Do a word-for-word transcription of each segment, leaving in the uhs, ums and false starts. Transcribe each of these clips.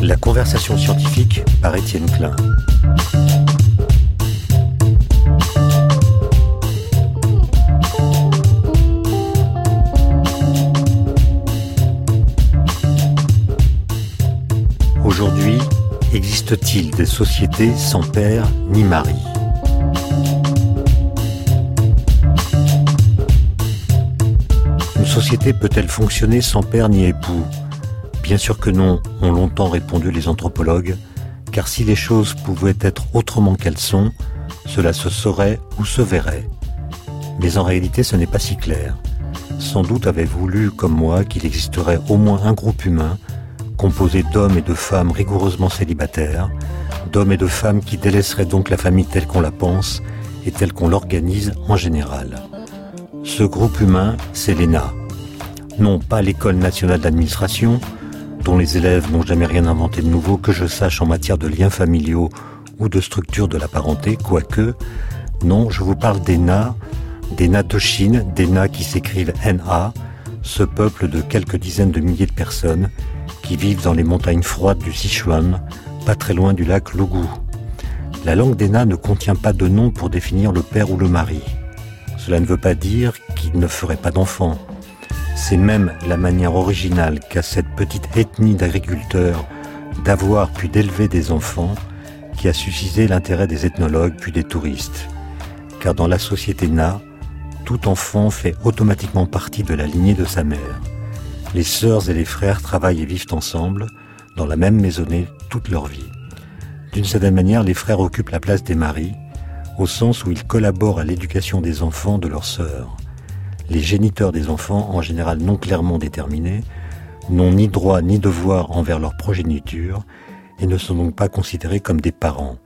La conversation scientifique par Étienne Klein. Aujourd'hui, existe-t-il des sociétés sans père ni mari ? Une société peut-elle fonctionner sans père ni époux ? Bien sûr que non, ont longtemps répondu les anthropologues, car si les choses pouvaient être autrement qu'elles sont, cela se saurait ou se verrait. Mais en réalité, ce n'est pas si clair. Sans doute avez-vous lu, comme moi, qu'il existerait au moins un groupe humain composé d'hommes et de femmes rigoureusement célibataires, d'hommes et de femmes qui délaisseraient donc la famille telle qu'on la pense et telle qu'on l'organise en général. Ce groupe humain, c'est l'E N A. Non pas l'École nationale d'administration, dont les élèves n'ont jamais rien inventé de nouveau que je sache en matière de liens familiaux ou de structure de la parenté, quoique, non, je vous parle d'E N A, d'E N A de Chine, d'E N A qui s'écrivent N A, ce peuple de quelques dizaines de milliers de personnes qui vivent dans les montagnes froides du Sichuan, pas très loin du lac Lugu. La langue d'E N A ne contient pas de nom pour définir le père ou le mari. Cela ne veut pas dire qu'il ne ferait pas d'enfants. C'est même la manière originale qu'a cette petite ethnie d'agriculteurs d'avoir puis d'élever des enfants qui a suscité l'intérêt des ethnologues puis des touristes. Car dans la société Na, tout enfant fait automatiquement partie de la lignée de sa mère. Les sœurs et les frères travaillent et vivent ensemble, dans la même maisonnée, toute leur vie. D'une certaine manière, les frères occupent la place des maris, au sens où ils collaborent à l'éducation des enfants de leurs sœurs. Les géniteurs des enfants, en général non clairement déterminés, n'ont ni droit ni devoir envers leur progéniture et ne sont donc pas considérés comme des parents.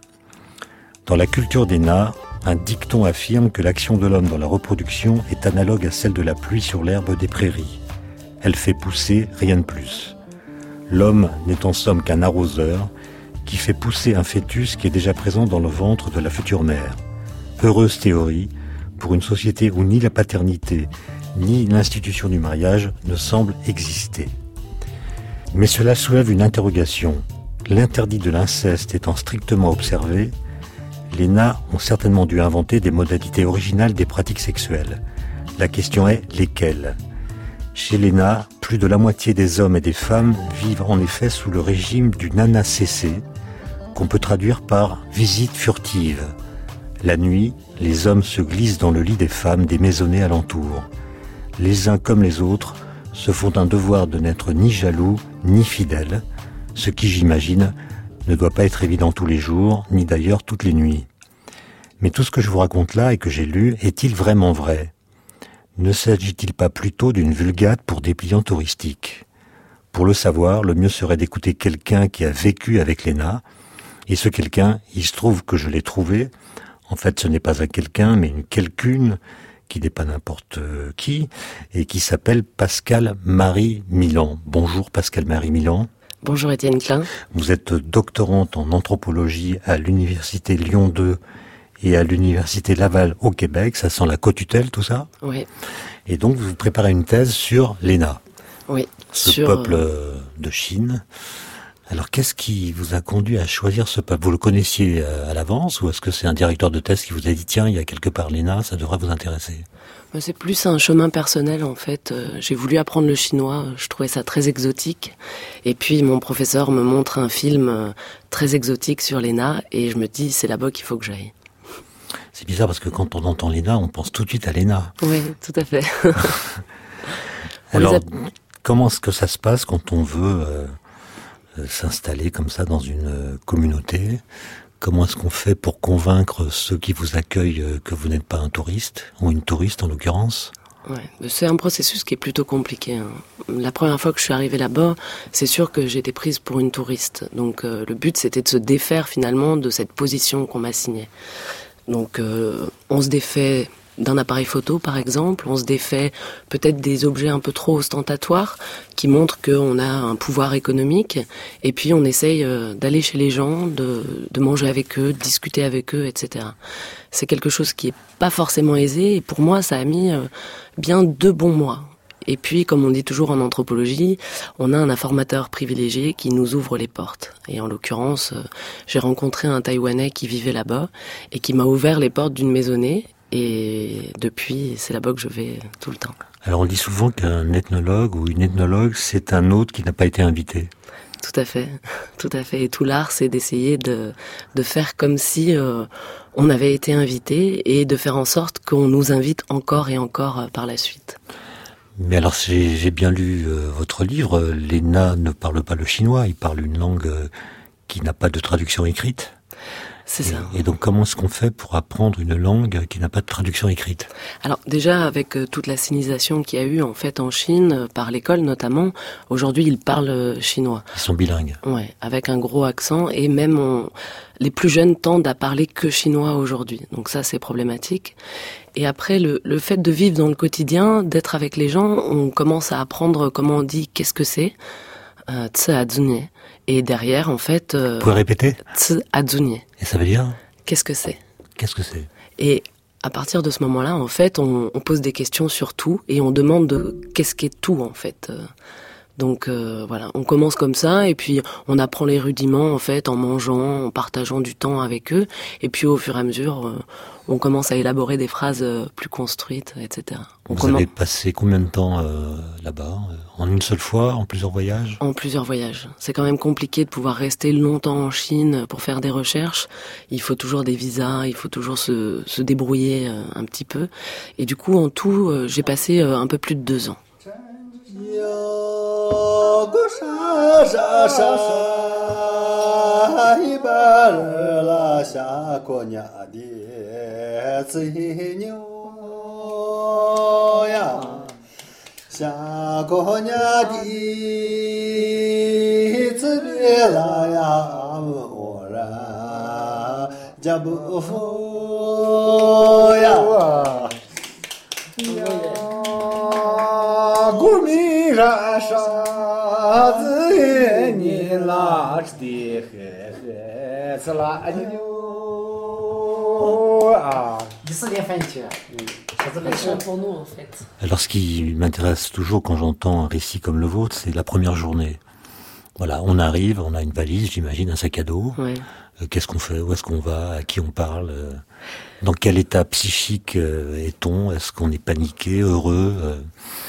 Dans la culture des Na, un dicton affirme que l'action de l'homme dans la reproduction est analogue à celle de la pluie sur l'herbe des prairies. Elle fait pousser, rien de plus. L'homme n'est en somme qu'un arroseur qui fait pousser un fœtus qui est déjà présent dans le ventre de la future mère. Heureuse théorie pour une société où ni la paternité, ni l'institution du mariage ne semblent exister. Mais cela soulève une interrogation. L'interdit de l'inceste étant strictement observé, les Na ont certainement dû inventer des modalités originales des pratiques sexuelles. La question est lesquelles ? Chez les Na, plus de la moitié des hommes et des femmes vivent en effet sous le régime du nana cessé, qu'on peut traduire par visite furtive. La nuit, les hommes se glissent dans le lit des femmes des maisonnées alentours. Les uns comme les autres se font un devoir de n'être ni jaloux ni fidèles, ce qui, j'imagine, ne doit pas être évident tous les jours, ni d'ailleurs toutes les nuits. Mais tout ce que je vous raconte là et que j'ai lu, est-il vraiment vrai ? Ne s'agit-il pas plutôt d'une vulgate pour dépliant touristique ? Pour le savoir, le mieux serait d'écouter quelqu'un qui a vécu avec l'E N A, et ce quelqu'un, il se trouve que je l'ai trouvé. En fait, ce n'est pas un quelqu'un, mais une quelqu'une, qui n'est pas n'importe qui, et qui s'appelle Pascale-Marie Milan. Bonjour Pascale-Marie Milan. Bonjour Étienne Klein. Vous êtes doctorante en anthropologie à l'université Lyon deux et à l'université Laval au Québec. Ça sent la co-tutelle, tout ça ? Oui. Et donc, vous préparez une thèse sur l'E N A. Oui. Ce sur... peuple de Chine. Alors, qu'est-ce qui vous a conduit à choisir ce peuple ? Vous le connaissiez à l'avance ou est-ce que c'est un directeur de thèse qui vous a dit « Tiens, il y a quelque part l'E N A, ça devrait vous intéresser » ? C'est plus un chemin personnel, en fait. J'ai voulu apprendre le chinois, je trouvais ça très exotique. Et puis, mon professeur me montre un film très exotique sur l'E N A et je me dis « C'est là-bas qu'il faut que j'aille ». C'est bizarre parce que quand on entend l'E N A, on pense tout de suite à l'E N A. Oui, tout à fait. Alors, a... comment est-ce que ça se passe quand on veut... Euh... s'installer comme ça dans une communauté? Comment est-ce qu'on fait pour convaincre ceux qui vous accueillent que vous n'êtes pas un touriste, ou une touriste en l'occurrence? Ouais, c'est un processus qui est plutôt compliqué. Hein. La première fois que je suis arrivée là-bas, c'est sûr que j'ai été prise pour une touriste. Donc euh, le but, c'était de se défaire finalement de cette position qu'on m'assignait. Donc euh, on se défait d'un appareil photo, par exemple, on se défait peut-être des objets un peu trop ostentatoires qui montrent qu'on a un pouvoir économique, et puis on essaye d'aller chez les gens, de, de manger avec eux, de discuter avec eux, et cetera. C'est quelque chose qui est pas forcément aisé, et pour moi, ça a mis bien deux bons mois. Et puis, comme on dit toujours en anthropologie, on a un informateur privilégié qui nous ouvre les portes. Et en l'occurrence, euh, j'ai rencontré un Taïwanais qui vivait là-bas et qui m'a ouvert les portes d'une maisonnée. Et depuis, c'est là-bas que je vais tout le temps. Alors on dit souvent qu'un ethnologue ou une ethnologue, c'est un hôte qui n'a pas été invité. Tout à fait, tout à fait. Et tout l'art, c'est d'essayer de, de faire comme si euh, on avait été invité et de faire en sorte qu'on nous invite encore et encore euh, par la suite. Mais alors j'ai, j'ai bien lu euh, votre livre, les Na ne parlent pas le chinois, ils parlent une langue euh, qui n'a pas de traduction écrite. C'est ça. Et, et donc, comment est-ce qu'on fait pour apprendre une langue qui n'a pas de traduction écrite? Alors, déjà, avec euh, toute la sinisation qu'il y a eu, en fait, en Chine, euh, par l'école notamment, aujourd'hui, ils parlent euh, chinois. Ils sont bilingues. Ouais, avec un gros accent, et même on, les plus jeunes tendent à parler que chinois aujourd'hui. Donc ça, c'est problématique. Et après, le, le fait de vivre dans le quotidien, d'être avec les gens, on commence à apprendre comment on dit qu'est-ce que c'est. Euh, tse adzunye. Et derrière, en fait... Euh, Vous pouvez répéter? Tse adzunye. Et ça veut dire? Qu'est-ce que c'est? Qu'est-ce que c'est? Et à partir de ce moment-là, en fait, on, on pose des questions sur tout et on demande de, qu'est-ce qu'est tout, en fait. Donc euh, voilà, on commence comme ça et puis on apprend les rudiments, en fait, en mangeant, en partageant du temps avec eux. Et puis au fur et à mesure, euh, on commence à élaborer des phrases euh, plus construites, et cetera. On Vous commence... avez passé combien de temps euh, là-bas? En une seule fois? En plusieurs voyages? En plusieurs voyages. C'est quand même compliqué de pouvoir rester longtemps en Chine pour faire des recherches. Il faut toujours des visas, il faut toujours se, se débrouiller euh, un petit peu. Et du coup, en tout, euh, j'ai passé euh, un peu plus de deux ans. Pour nous, en fait. Alors, ce qui m'intéresse toujours quand j'entends un récit comme le vôtre, c'est la première journée. Voilà, on arrive, on a une valise, j'imagine, un sac à dos. Ouais. Euh, qu'est-ce qu'on fait? Où est-ce qu'on va? À qui on parle? euh, Dans quel état psychique euh, est-on? Est-ce qu'on est paniqué, heureux? euh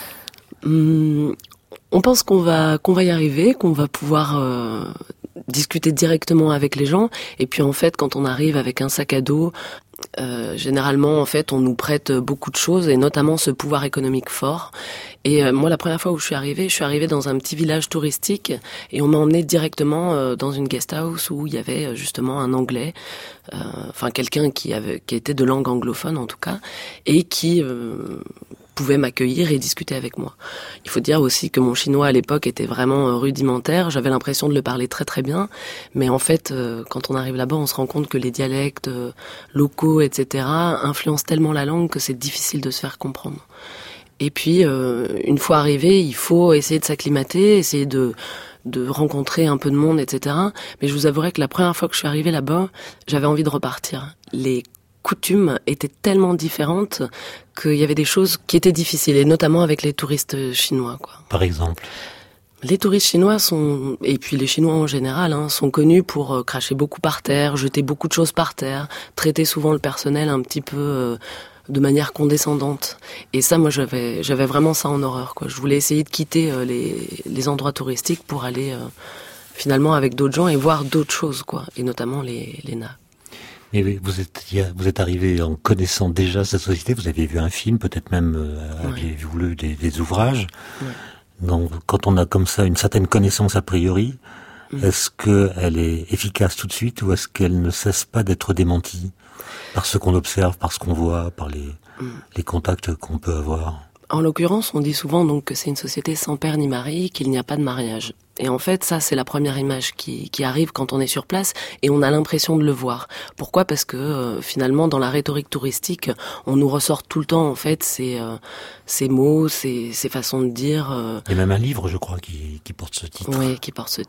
Hum, on pense qu'on va qu'on va y arriver, qu'on va pouvoir euh, discuter directement avec les gens. Et puis en fait, quand on arrive avec un sac à dos, Euh, généralement, en fait, on nous prête beaucoup de choses, et notamment ce pouvoir économique fort. Et euh, moi, la première fois où je suis arrivée, je suis arrivée dans un petit village touristique, et on m'a emmenée directement euh, dans une guest house où il y avait justement un Anglais, euh, enfin quelqu'un qui avait, qui était de langue anglophone en tout cas, et qui euh, pouvait m'accueillir et discuter avec moi. Il faut dire aussi que mon chinois à l'époque était vraiment rudimentaire. J'avais l'impression de le parler très très bien, mais en fait, euh, quand on arrive là-bas, on se rend compte que les dialectes euh, locaux, et cetera, influencent tellement la langue que c'est difficile de se faire comprendre. Et puis, euh, une fois arrivé, il faut essayer de s'acclimater, essayer de de rencontrer un peu de monde, et cetera. Mais je vous avouerai que la première fois que je suis arrivée là-bas, j'avais envie de repartir. Les coutumes étaient tellement différentes qu'il y avait des choses qui étaient difficiles, et notamment avec les touristes chinois, quoi. Par exemple? Les touristes chinois sont, et puis les Chinois en général, hein, sont connus pour euh, cracher beaucoup par terre, jeter beaucoup de choses par terre, traiter souvent le personnel un petit peu euh, de manière condescendante. Et ça, moi, j'avais, j'avais vraiment ça en horreur, quoi. Je voulais essayer de quitter euh, les, les endroits touristiques pour aller euh, finalement avec d'autres gens et voir d'autres choses, quoi. Et notamment les, les Na. Mais vous êtes, vous êtes arrivé en connaissant déjà cette société, vous aviez vu un film, peut-être même euh, Ouais. aviez-vous lu des, des ouvrages. Ouais. Donc, quand on a comme ça une certaine connaissance a priori, mmh. est-ce qu'elle est efficace tout de suite ou est-ce qu'elle ne cesse pas d'être démentie par ce qu'on observe, par ce qu'on voit, par les, mmh. les contacts qu'on peut avoir? En l'occurrence, on dit souvent donc que c'est une société sans père ni mari, qu'il n'y a pas de mariage. Et en fait, ça, c'est la première image qui, qui arrive quand on est sur place et on a l'impression de le voir. Pourquoi ? Parce que euh, finalement, dans la rhétorique touristique, on nous ressort tout le temps, en fait, ces, euh, ces mots, ces, ces façons de dire. Euh... Il y a même un livre, je crois, qui, qui porte ce titre. Oui, qui porte ce titre.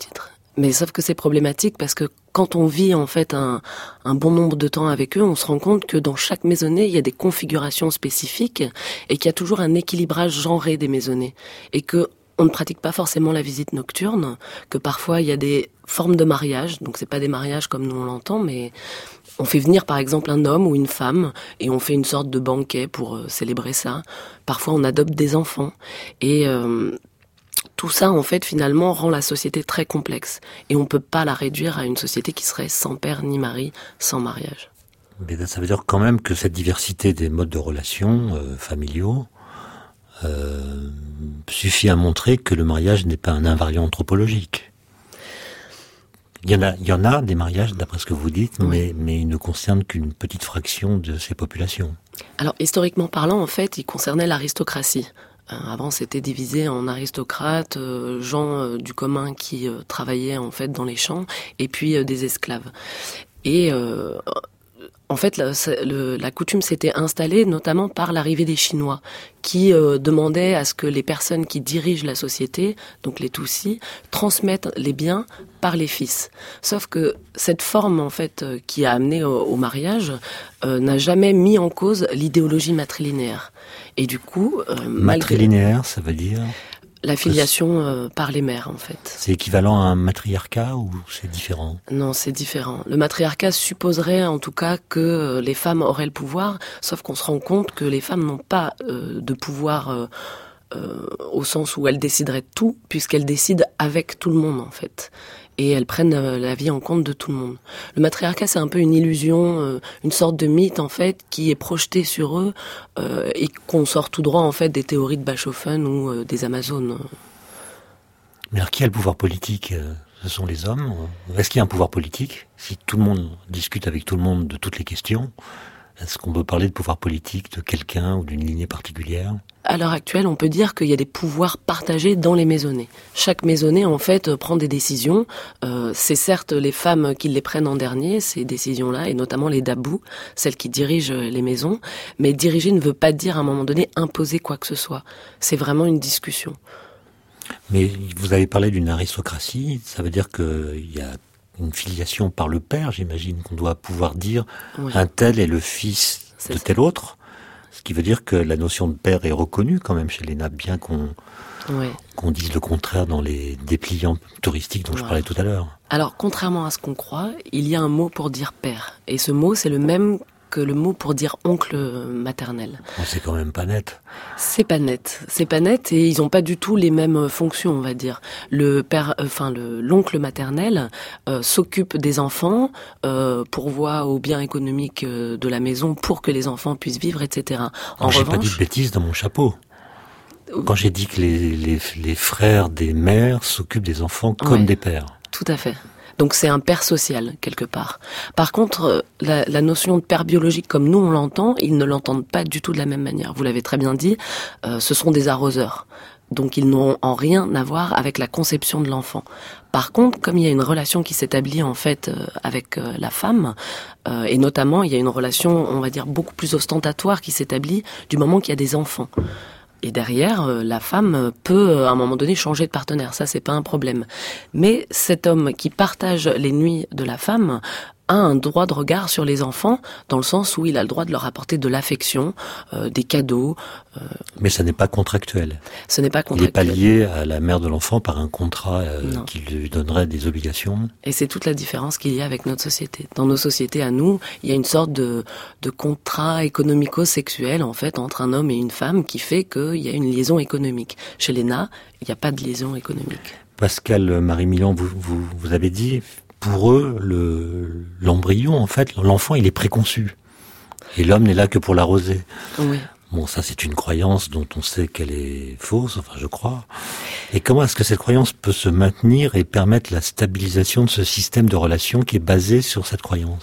Mais sauf que c'est problématique parce que quand on vit en fait un, un bon nombre de temps avec eux, on se rend compte que dans chaque maisonnée, il y a des configurations spécifiques et qu'il y a toujours un équilibrage genré des maisonnées. Et que on ne pratique pas forcément la visite nocturne, que parfois il y a des formes de mariage, donc c'est pas des mariages comme nous on l'entend, mais on fait venir par exemple un homme ou une femme et on fait une sorte de banquet pour euh, célébrer ça. Parfois on adopte des enfants et euh, tout ça, en fait, finalement, rend la société très complexe. Et on ne peut pas la réduire à une société qui serait sans père ni mari, sans mariage. Mais ça veut dire quand même que cette diversité des modes de relations euh, familiaux euh, suffit à montrer que le mariage n'est pas un invariant anthropologique. Il y en a, il y en a des mariages, d'après ce que vous dites, oui. mais, mais ils ne concernent qu'une petite fraction de ces populations. Alors, historiquement parlant, en fait, ils concernaient l'aristocratie. Avant, c'était divisé en aristocrates, euh, gens euh, du commun qui euh, travaillaient en fait dans les champs, et puis euh, des esclaves. Et euh, en fait, la, le, la coutume s'était installée notamment par l'arrivée des Chinois, qui euh, demandaient à ce que les personnes qui dirigent la société, donc les Tutsis, transmettent les biens par les fils. Sauf que cette forme, en fait, euh, qui a amené au, au mariage, euh, n'a jamais mis en cause l'idéologie matrilinéaire. Et du coup, euh, matrilinéaire, malgré... ça veut dire la filiation euh, par les mères, en fait. C'est équivalent à un matriarcat ou c'est différent ? Non, c'est différent. Le matriarcat supposerait en tout cas que les femmes auraient le pouvoir, sauf qu'on se rend compte que les femmes n'ont pas euh, de pouvoir euh, euh, au sens où elles décideraient de tout, puisqu'elles décident avec tout le monde, en fait. Et elles prennent euh, la vie en compte de tout le monde. Le matriarcat, c'est un peu une illusion, euh, une sorte de mythe, en fait, qui est projeté sur eux euh, et qu'on sort tout droit, en fait, des théories de Bachofen ou euh, des Amazones. Mais alors, qui a le pouvoir politique ? Ce sont les hommes ? Est-ce qu'il y a un pouvoir politique ? Si tout le monde discute avec tout le monde de toutes les questions, est-ce qu'on peut parler de pouvoir politique de quelqu'un ou d'une lignée particulière ? À l'heure actuelle, on peut dire qu'il y a des pouvoirs partagés dans les maisonnées. Chaque maisonnée, en fait, prend des décisions. Euh, c'est certes les femmes qui les prennent en dernier, ces décisions-là, et notamment les dabous, celles qui dirigent les maisons. Mais diriger ne veut pas dire, à un moment donné, imposer quoi que ce soit. C'est vraiment une discussion. Mais vous avez parlé d'une aristocratie, ça veut dire qu'il y a une filiation par le père, j'imagine, qu'on doit pouvoir dire oui. un tel est le fils c'est de tel ça. Autre. Ce qui veut dire que la notion de père est reconnue quand même chez les Nabs, bien qu'on, oui. qu'on dise le contraire dans les dépliants touristiques dont ouais. je parlais tout à l'heure. Alors, contrairement à ce qu'on croit, il y a un mot pour dire père. Et ce mot, c'est le même que le mot pour dire oncle maternel. Oh, c'est quand même pas net. C'est pas net. C'est pas net et ils ont pas du tout les mêmes fonctions, on va dire. Le père, enfin le l'oncle maternel euh, s'occupe des enfants, euh, pourvoit au bien économique euh, de la maison pour que les enfants puissent vivre, et cetera. En Alors, j'ai revanche, pas dit de bêtises dans mon chapeau. Quand j'ai dit que les les, les frères des mères s'occupent des enfants comme ouais, des pères. Tout à fait. Donc c'est un père social, quelque part. Par contre, la, la notion de père biologique, comme nous on l'entend, ils ne l'entendent pas du tout de la même manière. Vous l'avez très bien dit, euh, ce sont des arroseurs. Donc ils n'ont en rien à voir avec la conception de l'enfant. Par contre, comme il y a une relation qui s'établit en fait euh, avec euh, la femme, euh, et notamment il y a une relation, on va dire, beaucoup plus ostentatoire qui s'établit du moment qu'il y a des enfants. Et derrière, euh, la femme peut, euh, à un moment donné, changer de partenaire. Ça, c'est pas un problème. Mais cet homme qui partage les nuits de la femme a un droit de regard sur les enfants, dans le sens où il a le droit de leur apporter de l'affection, euh, des cadeaux. Euh... Mais ça n'est pas contractuel. Ce n'est pas contractuel. Il n'est pas lié à la mère de l'enfant par un contrat euh, qui lui donnerait des obligations. Et c'est toute la différence qu'il y a avec notre société. Dans nos sociétés à nous, il y a une sorte de, de contrat économico-sexuel, en fait, entre un homme et une femme qui fait qu'il y a une liaison économique. Chez les Nabs, il n'y a pas de liaison économique. Pascal Marie-Milan, vous, vous, vous avez dit... Pour eux, le, l'embryon, en fait, l'enfant, il est préconçu. Et l'homme n'est là que pour l'arroser. Oui. Bon, ça, c'est une croyance dont on sait qu'elle est fausse, enfin, je crois. Et comment est-ce que cette croyance peut se maintenir et permettre la stabilisation de ce système de relations qui est basé sur cette croyance ?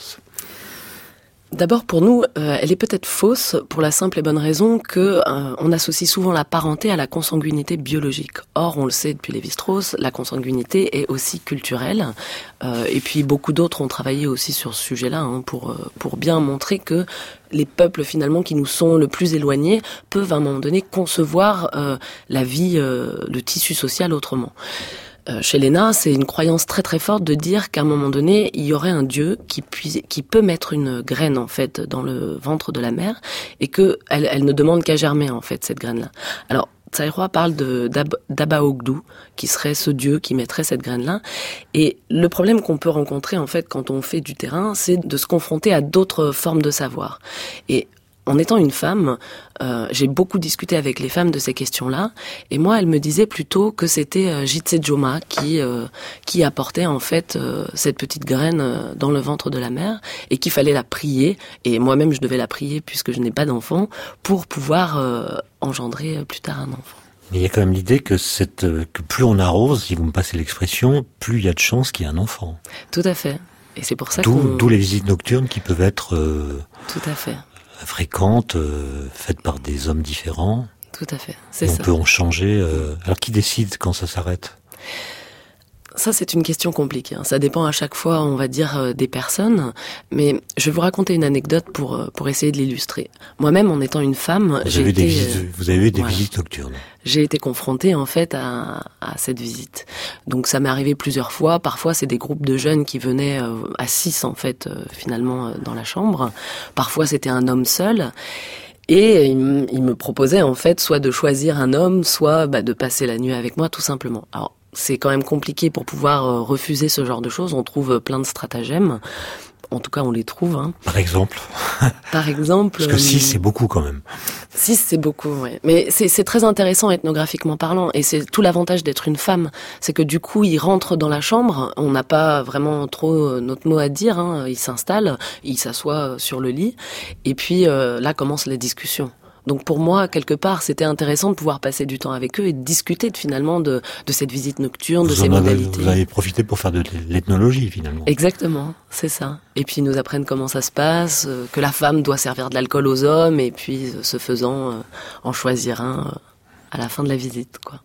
D'abord, pour nous, euh, elle est peut-être fausse pour la simple et bonne raison que euh, on associe souvent la parenté à la consanguinité biologique. Or, on le sait depuis Lévi-Strauss, la consanguinité est aussi culturelle. Euh, et puis, beaucoup d'autres ont travaillé aussi sur ce sujet-là hein, pour euh, pour bien montrer que les peuples finalement qui nous sont le plus éloignés peuvent à un moment donné concevoir euh, la vie, euh, le tissu social autrement. Euh, chez Léna, c'est une croyance très très forte de dire qu'à un moment donné, il y aurait un dieu qui, puis, qui peut mettre une graine en fait dans le ventre de la mère et que elle, elle ne demande qu'à germer en fait cette graine-là. Alors Tsaïroi parle de d'Ab, d'Abaogdou, qui serait ce dieu qui mettrait cette graine-là. Et le problème qu'on peut rencontrer en fait quand on fait du terrain, c'est de se confronter à d'autres formes de savoir. Et en étant une femme, euh, j'ai beaucoup discuté avec les femmes de ces questions-là, et moi, elles me disaient plutôt que c'était euh, Jitse Joma qui euh, qui apportait en fait euh, cette petite graine euh, dans le ventre de la mère, et qu'il fallait la prier, et moi-même je devais la prier puisque je n'ai pas d'enfant, pour pouvoir euh, engendrer plus tard un enfant. Mais il y a quand même l'idée que, cette, que plus on arrose, si vous me passez l'expression, plus il y a de chances qu'il y ait un enfant. Tout à fait. Et c'est pour ça d'où, qu'on... d'où les visites nocturnes qui peuvent être... Euh... Tout à fait. fréquentes, euh, faites par des hommes différents. Tout à fait, c'est et on ça. On peut en changer. Euh... Alors qui décide quand ça s'arrête ? Ça, c'est une question compliquée. Hein. Ça dépend à chaque fois, on va dire, euh, des personnes. Mais je vais vous raconter une anecdote pour euh, pour essayer de l'illustrer. Moi-même, en étant une femme, vous j'ai avez été... Des visites, euh, vous avez eu des voilà. visites nocturnes. J'ai été confrontée, en fait, à, à cette visite. Donc, ça m'est arrivé plusieurs fois. Parfois, c'est des groupes de jeunes qui venaient euh, à six, en fait, euh, finalement, euh, dans la chambre. Parfois, c'était un homme seul. Et il me, il me proposait, en fait, soit de choisir un homme, soit bah, de passer la nuit avec moi, tout simplement. Alors, c'est quand même compliqué pour pouvoir euh, refuser ce genre de choses. On trouve euh, plein de stratagèmes. En tout cas, on les trouve. Hein. Par exemple. Par exemple. Parce que six, c'est beaucoup quand même. Six, c'est beaucoup, oui. Mais c'est, c'est très intéressant ethnographiquement parlant. Et c'est tout l'avantage d'être une femme. C'est que du coup, ils rentrent dans la chambre. On n'a pas vraiment trop notre mot à dire. Hein. Ils s'installent, ils s'assoient sur le lit. Et puis euh, là commence la discussion. Donc pour moi, quelque part, c'était intéressant de pouvoir passer du temps avec eux et de discuter de, finalement de, de cette visite nocturne, vous de ces avez, modalités. Vous avez profité pour faire de l'ethnologie finalement. Exactement, c'est ça. Et puis ils nous apprennent comment ça se passe, euh, que la femme doit servir de l'alcool aux hommes et puis euh, ce faisant, euh, en choisir un euh, à la fin de la visite, quoi.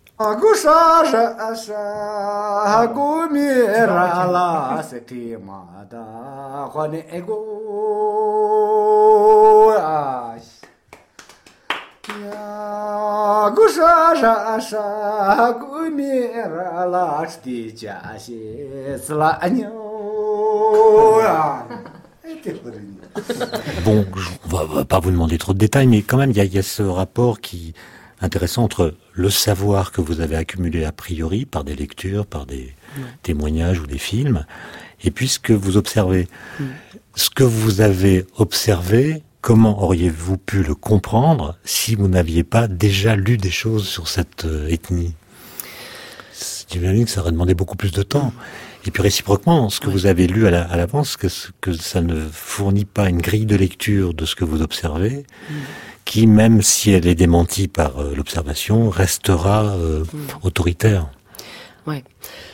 Bon, on va, va pas vous demander trop de détails, mais quand même, il y a, y a ce rapport qui intéressant entre le savoir que vous avez accumulé a priori par des lectures, par des mmh. témoignages ou des films, et puis ce que vous observez. Mmh. Ce que vous avez observé, comment auriez-vous pu le comprendre si vous n'aviez pas déjà lu des choses sur cette euh, ethnie ? J'imagine que ça aurait demandé beaucoup plus de temps. Et puis réciproquement, ce que oui. vous avez lu à, la, à l'avance, que, que ça ne fournit pas une grille de lecture de ce que vous observez, mmh. qui, même si elle est démentie par euh, l'observation, restera euh, mmh. autoritaire. Ouais.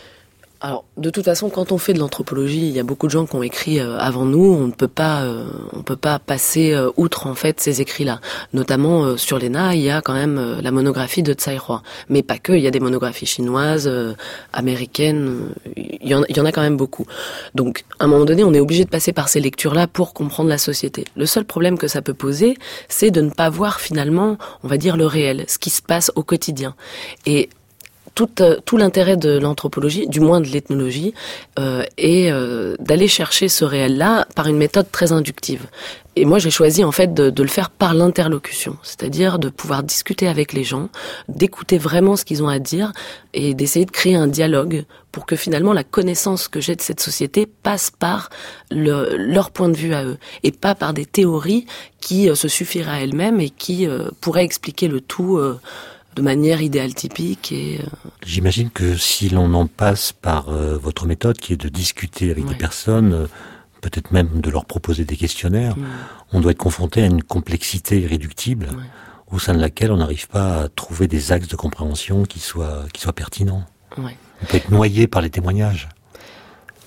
Alors, de toute façon, quand on fait de l'anthropologie, il y a beaucoup de gens qui ont écrit euh, avant nous. On ne peut pas, euh, on peut pas passer euh, outre en fait ces écrits-là. Notamment euh, sur Léna, il y a quand même euh, la monographie de Tsaïroi, mais pas que. Il y a des monographies chinoises, euh, américaines. Il y en, il y en a quand même beaucoup. Donc, à un moment donné, on est obligé de passer par ces lectures-là pour comprendre la société. Le seul problème que ça peut poser, c'est de ne pas voir finalement, on va dire, le réel, ce qui se passe au quotidien. Et Tout, euh, tout l'intérêt de l'anthropologie, du moins de l'ethnologie, euh, est euh, d'aller chercher ce réel-là par une méthode très inductive. Et moi, j'ai choisi en fait de, de le faire par l'interlocution, c'est-à-dire de pouvoir discuter avec les gens, d'écouter vraiment ce qu'ils ont à dire et d'essayer de créer un dialogue pour que finalement la connaissance que j'ai de cette société passe par le, leur point de vue à eux et pas par des théories qui euh, se suffiraient à elles-mêmes et qui euh, pourraient expliquer le tout euh, de manière idéale typique. Et, euh... J'imagine que si l'on en passe par euh, votre méthode, qui est de discuter avec ouais. des personnes, euh, peut-être même de leur proposer des questionnaires, mmh. on doit être confronté à une complexité irréductible, ouais. au sein de laquelle on n'arrive pas à trouver des axes de compréhension qui soient, qui soient pertinents. Ouais. On peut être noyé par les témoignages.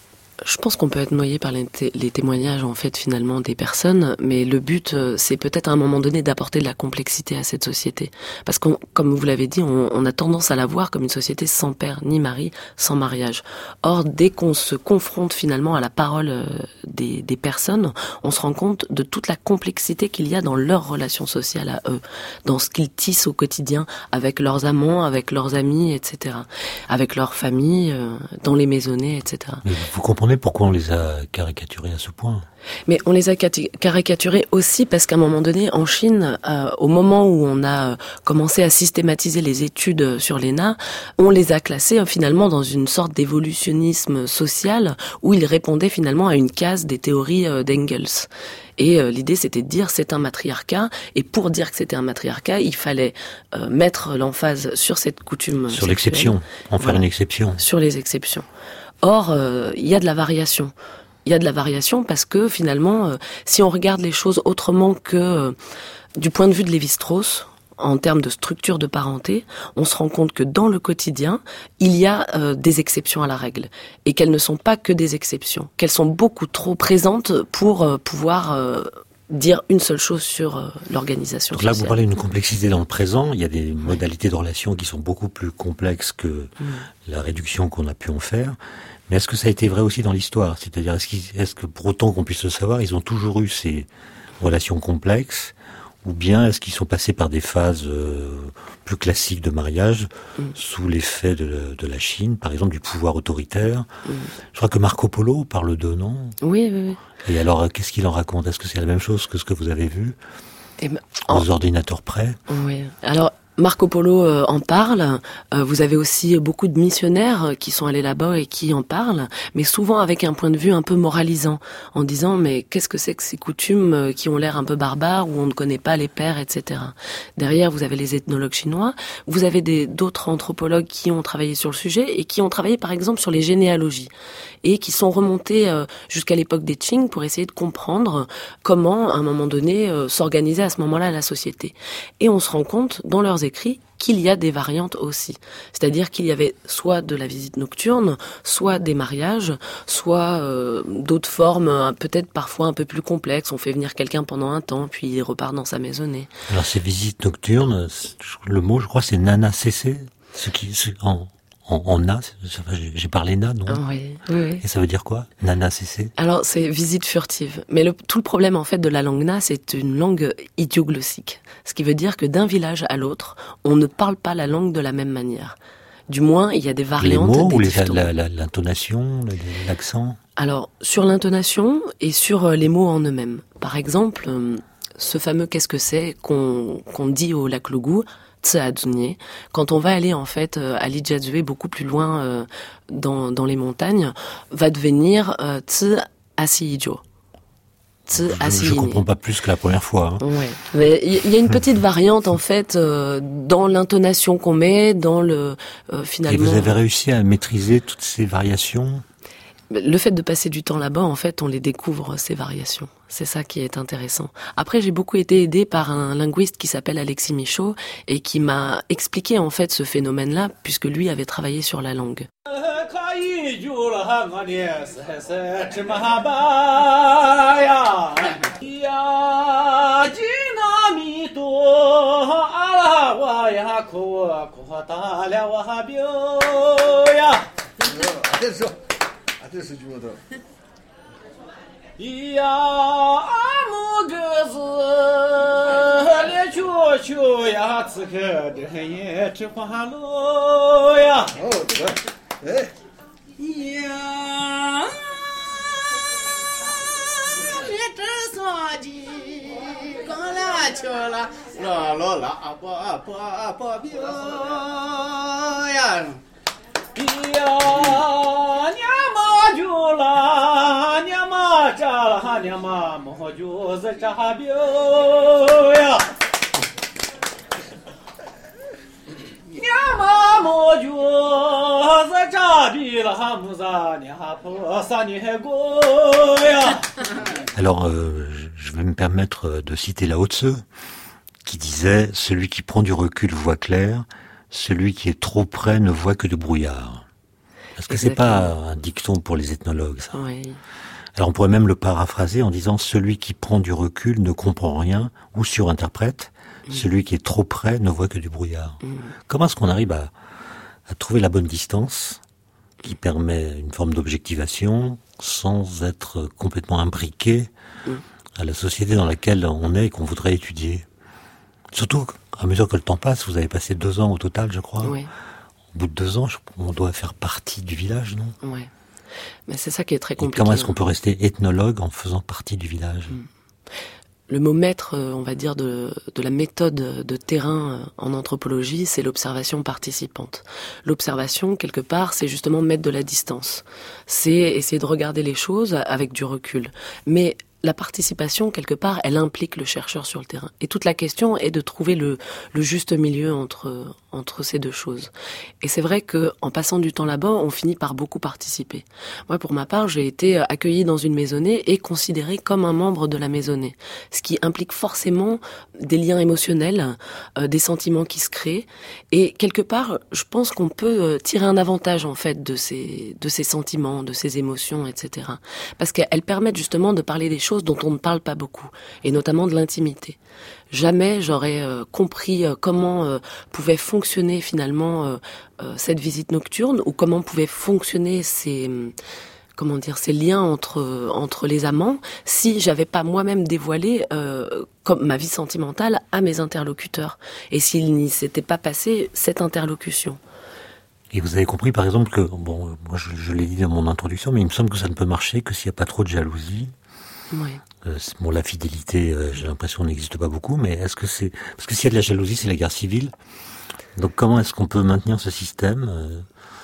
Je pense qu'on peut être noyé par les, té- les témoignages en fait finalement des personnes, mais le but euh, c'est peut-être à un moment donné d'apporter de la complexité à cette société, parce qu'on, comme vous l'avez dit, on, on a tendance à la voir comme une société sans père ni mari, sans mariage. Or, dès qu'on se confronte finalement à la parole euh, des, des personnes, on se rend compte de toute la complexité qu'il y a dans leurs relations sociales à eux, dans ce qu'ils tissent au quotidien avec leurs amants, avec leurs amis, et cetera, avec leur famille, euh, dans les maisonnées, et cetera. Mais vous comprenez pourquoi on les a caricaturés à ce point ? Mais on les a caricaturés aussi parce qu'à un moment donné, en Chine, euh, au moment où on a commencé à systématiser les études sur l'E N A, on les a classés euh, finalement dans une sorte d'évolutionnisme social où ils répondaient finalement à une case des théories euh, d'Engels. Et euh, l'idée, c'était de dire c'est un matriarcat. Et pour dire que c'était un matriarcat, il fallait euh, mettre l'emphase sur cette coutume Sur sexuelle. l'exception, en faire Voilà. une exception. Sur les exceptions. Or, euh, il y a de la variation. Il y a de la variation parce que finalement, euh, si on regarde les choses autrement que euh, du point de vue de Lévi-Strauss, en termes de structure de parenté, on se rend compte que dans le quotidien, il y a euh, des exceptions à la règle. Et qu'elles ne sont pas que des exceptions. Qu'elles sont beaucoup trop présentes pour euh, pouvoir... Euh, dire une seule chose sur euh, l'organisation Donc là, sociale. vous parlez d'une complexité dans le présent. Il y a des modalités de relation qui sont beaucoup plus complexes que mmh. la réduction qu'on a pu en faire. Mais est-ce que ça a été vrai aussi dans l'histoire ? C'est-à-dire, est-ce, qu'ils, est-ce que pour autant qu'on puisse le savoir, ils ont toujours eu ces relations complexes ? Ou bien est-ce qu'ils sont passés par des phases euh, plus classiques de mariage, mmh. sous l'effet de, de la Chine, par exemple du pouvoir autoritaire ? mmh. Je crois que Marco Polo parle d'eux, non ? Oui, oui, oui. Et alors, qu'est-ce qu'il en raconte ? Est-ce que c'est la même chose que ce que vous avez vu ? Et ben, aux oh. ordinateurs près ? Oui. Alors, Marco Polo euh, en parle. Euh, vous avez aussi beaucoup de missionnaires qui sont allés là-bas et qui en parlent, mais souvent avec un point de vue un peu moralisant, en disant mais qu'est-ce que c'est que ces coutumes qui ont l'air un peu barbares, où on ne connaît pas les pères, et cetera. Derrière, vous avez les ethnologues chinois, vous avez des, d'autres anthropologues qui ont travaillé sur le sujet et qui ont travaillé par exemple sur les généalogies et qui sont remontés euh, jusqu'à l'époque des Qing pour essayer de comprendre comment, à un moment donné, euh, s'organisait à ce moment-là la société. Et on se rend compte dans leurs écrits qu'il y a des variantes aussi. C'est-à-dire qu'il y avait soit de la visite nocturne, soit des mariages, soit euh, d'autres formes, euh, peut-être parfois un peu plus complexes. On fait venir quelqu'un pendant un temps, puis il repart dans sa maisonnée. Alors ces visites nocturnes, le mot, je crois, c'est nana cc, ce qui, ce, en, en, en na, j'ai, j'ai parlé na, non ? Oui, oui, oui. Et ça veut dire quoi, nana cc ? Alors c'est visite furtive. Mais le, tout le problème en fait de la langue na, c'est une langue idioglossique. Ce qui veut dire que d'un village à l'autre, on ne parle pas la langue de la même manière. Du moins, il y a des variantes. Les mots des ou les, la, la, l'intonation, l'accent ? Alors, sur l'intonation et sur les mots en eux-mêmes. Par exemple, ce fameux « qu'est-ce que c'est » qu'on, qu'on dit au lac Lougou, Tse-Adzunye, quand on va aller en fait à l'Ijazue, beaucoup plus loin euh, dans, dans les montagnes, va devenir euh, Tse-Asiijo. Je ne comprends pas plus que la première fois. Hein. Ouais. Mais il y a une petite variante en fait euh, dans l'intonation qu'on met, dans le euh, finalement. Et vous avez réussi à maîtriser toutes ces variations ? Le fait de passer du temps là-bas, en fait, on les découvre, ces variations. C'est ça qui est intéressant. Après, j'ai beaucoup été aidée par un linguiste qui s'appelle Alexis Michaud et qui m'a expliqué, en fait, ce phénomène-là, puisque lui avait travaillé sur la langue. Attention, tu m'entends. Ya amugaz le chu chu ya tsike de ye chhalo ya. Oh, eh. Ya le tsaji kala chola la la la apa apa apa bio ya. Ya nyama jula nyama cha nyama mojo za cha bio ya nyama mojo za cha bi la muza nya po sa ni go ya. Alors euh, je vais me permettre de citer Lao Tse qui disait « Celui qui prend du recul voit clair, celui qui est trop près ne voit que de brouillard ». Est-ce que c'est pas un dicton pour les ethnologues, ça? Oui. Alors on pourrait même le paraphraser en disant « Celui qui prend du recul ne comprend rien ou surinterprète. Mmh. Celui qui est trop près ne voit que du brouillard. Mmh. » Comment est-ce qu'on arrive à, à trouver la bonne distance qui permet une forme d'objectivation sans être complètement imbriqué mmh. à la société dans laquelle on est et qu'on voudrait étudier? Surtout, à mesure que le temps passe, vous avez passé deux ans au total, je crois. Oui. Au bout de deux ans, on doit faire partie du village, non? Oui. Mais c'est ça qui est très compliqué. Et comment est-ce qu'on peut rester ethnologue en faisant partie du village? mmh. Le mot maître, on va dire, de, de la méthode de terrain en anthropologie, c'est l'observation participante. L'observation, quelque part, c'est justement mettre de la distance. C'est essayer de regarder les choses avec du recul. Mais la participation, quelque part, elle implique le chercheur sur le terrain. Et toute la question est de trouver le, le juste milieu entre, entre ces deux choses. Et c'est vrai que en passant du temps là-bas, on finit par beaucoup participer. Moi, pour ma part, j'ai été accueillie dans une maisonnée et considérée comme un membre de la maisonnée. Ce qui implique forcément des liens émotionnels, euh, des sentiments qui se créent. Et quelque part, je pense qu'on peut tirer un avantage, en fait, de ces, de ces sentiments, de ces émotions, et cetera. Parce qu'elles permettent justement de parler des choses dont on ne parle pas beaucoup, et notamment de l'intimité. Jamais j'aurais euh, compris euh, comment euh, pouvait fonctionner finalement euh, euh, cette visite nocturne, ou comment pouvaient fonctionner ces, comment dire, ces liens entre entre les amants, si j'avais pas moi-même dévoilé euh, comme ma vie sentimentale à mes interlocuteurs, et s'il n'y s'était pas passé cette interlocution. Et vous avez compris, par exemple, que, bon, moi je, je l'ai dit dans mon introduction, mais il me semble que ça ne peut marcher que s'il n'y a pas trop de jalousie. Oui. Euh, bon, la fidélité, euh, j'ai l'impression, n'existe pas beaucoup, mais est-ce que c'est... Parce que s'il y a de la jalousie, c'est la guerre civile. Donc comment est-ce qu'on peut maintenir ce système euh...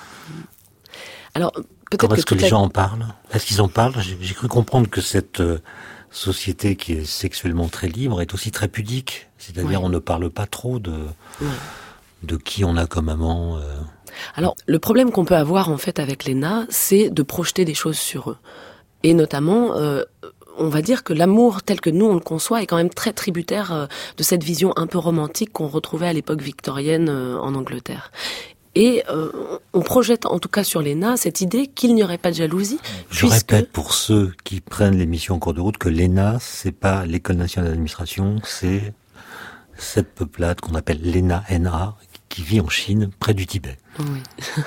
Alors, peut-être Comment est-ce que, que les la... gens en parlent? Est-ce qu'ils en parlent? j'ai, j'ai cru comprendre que cette euh, société qui est sexuellement très libre est aussi très pudique. C'est-à-dire, ouais. on ne parle pas trop de, ouais. de qui on a comme amant. Euh... Alors, le problème qu'on peut avoir, en fait, avec l'E N A, c'est de projeter des choses sur eux. Et notamment... Euh, on va dire que l'amour tel que nous on le conçoit est quand même très tributaire euh, de cette vision un peu romantique qu'on retrouvait à l'époque victorienne euh, en Angleterre. Et euh, on projette en tout cas sur l'E N A cette idée qu'il n'y aurait pas de jalousie. Je puisque... répète pour ceux qui prennent l'émission en cours de route que l'E N A, c'est pas l'École nationale d'administration, c'est cette peuplade qu'on appelle l'E N A N A, qui vit en Chine, près du Tibet. Oui.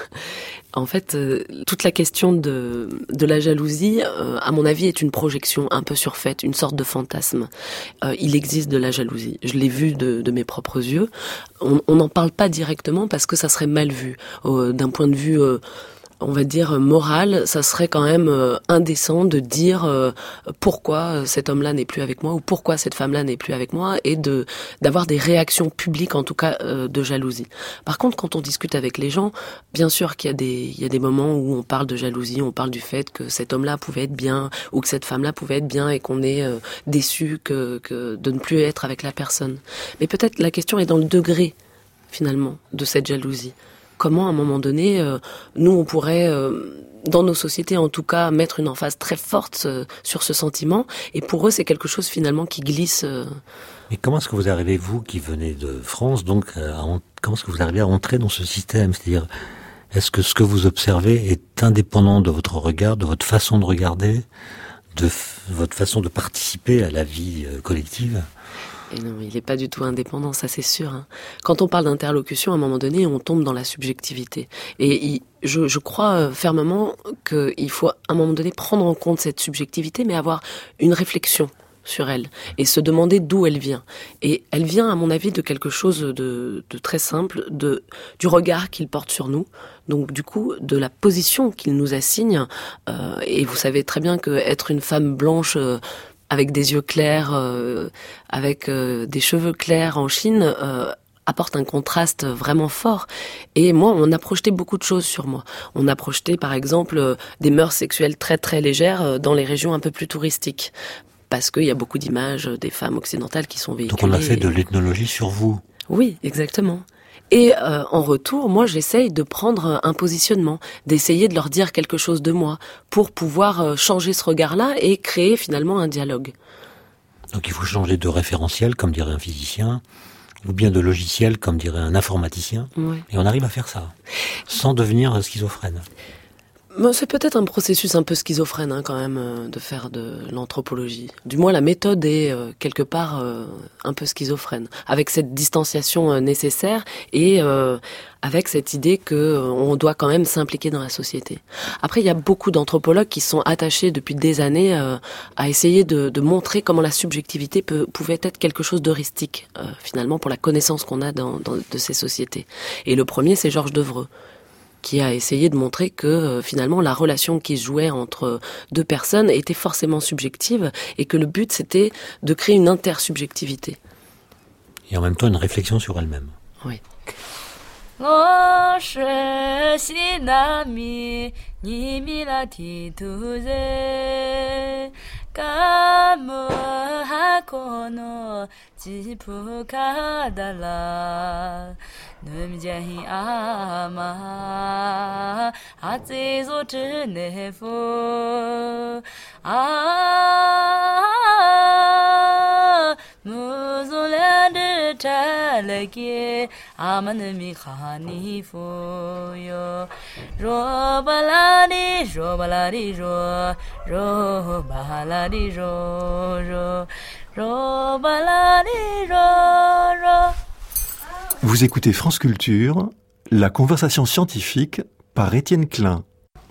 En fait, euh, toute la question de, de la jalousie, euh, à mon avis, est une projection un peu surfaite, une sorte de fantasme. Euh, il existe de la jalousie. Je l'ai vu de, de mes propres yeux. On n'en parle pas directement parce que ça serait mal vu. Euh, d'un point de vue... Euh, on va dire moral, ça serait quand même euh, indécent de dire euh, pourquoi cet homme-là n'est plus avec moi ou pourquoi cette femme-là n'est plus avec moi, et de d'avoir des réactions publiques en tout cas euh, de jalousie. Par contre, quand on discute avec les gens, bien sûr qu'il y a des il y a des moments où on parle de jalousie, on parle du fait que cet homme-là pouvait être bien ou que cette femme-là pouvait être bien et qu'on est euh, déçu que que de ne plus être avec la personne. Mais peut-être la question est dans le degré finalement de cette jalousie. Comment, à un moment donné, euh, nous, on pourrait, euh, dans nos sociétés en tout cas, mettre une emphase très forte euh, sur ce sentiment. Et pour eux, c'est quelque chose finalement qui glisse. Euh... Mais comment est-ce que vous arrivez, vous, qui venez de France, donc, à, comment est-ce que vous arrivez à entrer dans ce système? C'est-à-dire, est-ce que ce que vous observez est indépendant de votre regard, de votre façon de regarder, de f- votre façon de participer à la vie euh, collective? Et non, il n'est pas du tout indépendant, ça c'est sûr. Hein. Quand on parle d'interlocution, à un moment donné, on tombe dans la subjectivité. Et il, je, je crois fermement qu'il faut, à un moment donné, prendre en compte cette subjectivité, mais avoir une réflexion sur elle et se demander d'où elle vient. Et elle vient, à mon avis, de quelque chose de, de très simple, de du regard qu'il porte sur nous. Donc, du coup, de la position qu'il nous assigne. Euh, et vous savez très bien qu'être une femme blanche... Euh, avec des yeux clairs, euh, avec euh, des cheveux clairs en Chine, euh, apporte un contraste vraiment fort. Et moi, on a projeté beaucoup de choses sur moi. On a projeté, par exemple, euh, des mœurs sexuelles très très légères euh, dans les régions un peu plus touristiques. Parce qu'il y a beaucoup d'images des femmes occidentales qui sont véhiculées. Donc on a fait de l'ethnologie sur vous. Oui, exactement. Et euh, en retour, moi, j'essaye de prendre un positionnement, d'essayer de leur dire quelque chose de moi, pour pouvoir euh, changer ce regard-là et créer finalement un dialogue. Donc il faut changer de référentiel, comme dirait un physicien, ou bien de logiciel, comme dirait un informaticien. Ouais. Et on arrive à faire ça, sans devenir schizophrène. C'est peut-être un processus un peu schizophrène hein, quand même euh, de faire de l'anthropologie. Du moins la méthode est euh, quelque part euh, un peu schizophrène, avec cette distanciation euh, nécessaire et euh, avec cette idée que euh, on doit quand même s'impliquer dans la société. Après, il y a beaucoup d'anthropologues qui sont attachés depuis des années euh, à essayer de, de montrer comment la subjectivité peut, pouvait être quelque chose d'heuristique euh, finalement pour la connaissance qu'on a dans, dans, de ces sociétés. Et le premier, c'est Georges Devreux, qui a essayé de montrer que euh, finalement la relation qui se jouait entre deux personnes était forcément subjective et que le but c'était de créer une intersubjectivité. Et en même temps une réflexion sur elle-même. Oui. Vous écoutez France Culture, la conversation scientifique par Étienne Klein.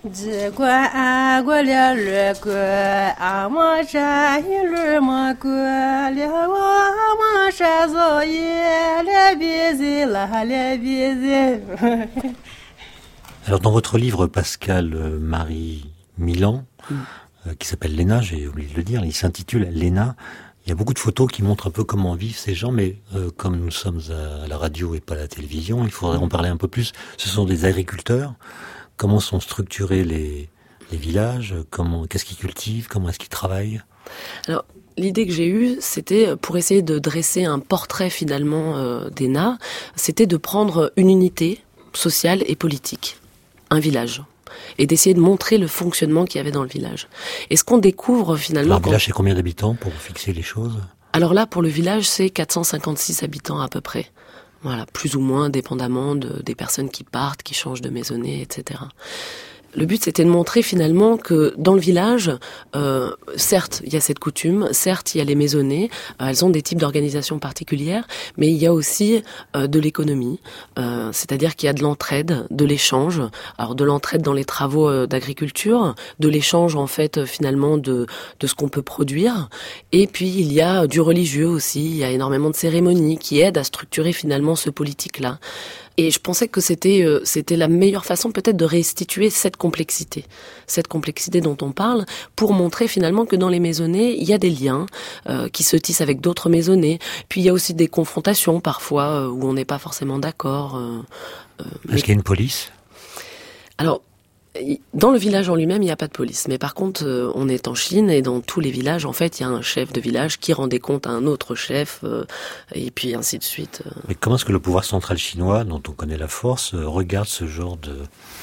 Alors dans votre livre, Pascal euh, Marie Milan, mm. euh, qui s'appelle Léna, j'ai oublié de le dire, il s'intitule Léna. Il y a beaucoup de photos qui montrent un peu comment vivent ces gens, mais euh, comme nous sommes à la radio et pas à la télévision, il faudrait en parler un peu plus. Ce sont des agriculteurs. Comment sont structurés les, les villages? Comment, qu'est-ce qu'ils cultivent? Comment est-ce qu'ils travaillent? Alors, l'idée que j'ai eue, c'était, pour essayer de dresser un portrait finalement euh, des Na, c'était de prendre une unité sociale et politique, un village, et d'essayer de montrer le fonctionnement qu'il y avait dans le village. Et ce qu'on découvre finalement... Alors, un village, c'est combien d'habitants pour fixer les choses? Alors là, pour le village, c'est quatre cent cinquante-six habitants à peu près. Voilà, plus ou moins dépendamment de, des personnes qui partent, qui changent de maisonnée, et cetera. Le but, c'était de montrer finalement que dans le village, euh, certes, il y a cette coutume, certes, il y a les maisonnées, euh, elles ont des types d'organisations particulières, mais il y a aussi euh, de l'économie, euh, c'est-à-dire qu'il y a de l'entraide, de l'échange, alors de l'entraide dans les travaux euh, d'agriculture, de l'échange en fait euh, finalement de, de ce qu'on peut produire, et puis il y a du religieux aussi, il y a énormément de cérémonies qui aident à structurer finalement ce politique-là. Et je pensais que c'était euh, c'était la meilleure façon peut-être de restituer cette complexité, cette complexité dont on parle, pour montrer finalement que dans les maisonnées, il y a des liens euh, qui se tissent avec d'autres maisonnées. Puis il y a aussi des confrontations parfois euh, où on n'est pas forcément d'accord. Euh, euh, Est-ce mais... qu'il y a une police? Alors, dans le village en lui-même, il n'y a pas de police. Mais par contre, euh, on est en Chine et dans tous les villages, en fait, il y a un chef de village qui rend des comptes à un autre chef, euh, et puis ainsi de suite. Mais comment est-ce que le pouvoir central chinois, dont on connaît la force, euh, regarde ce genre de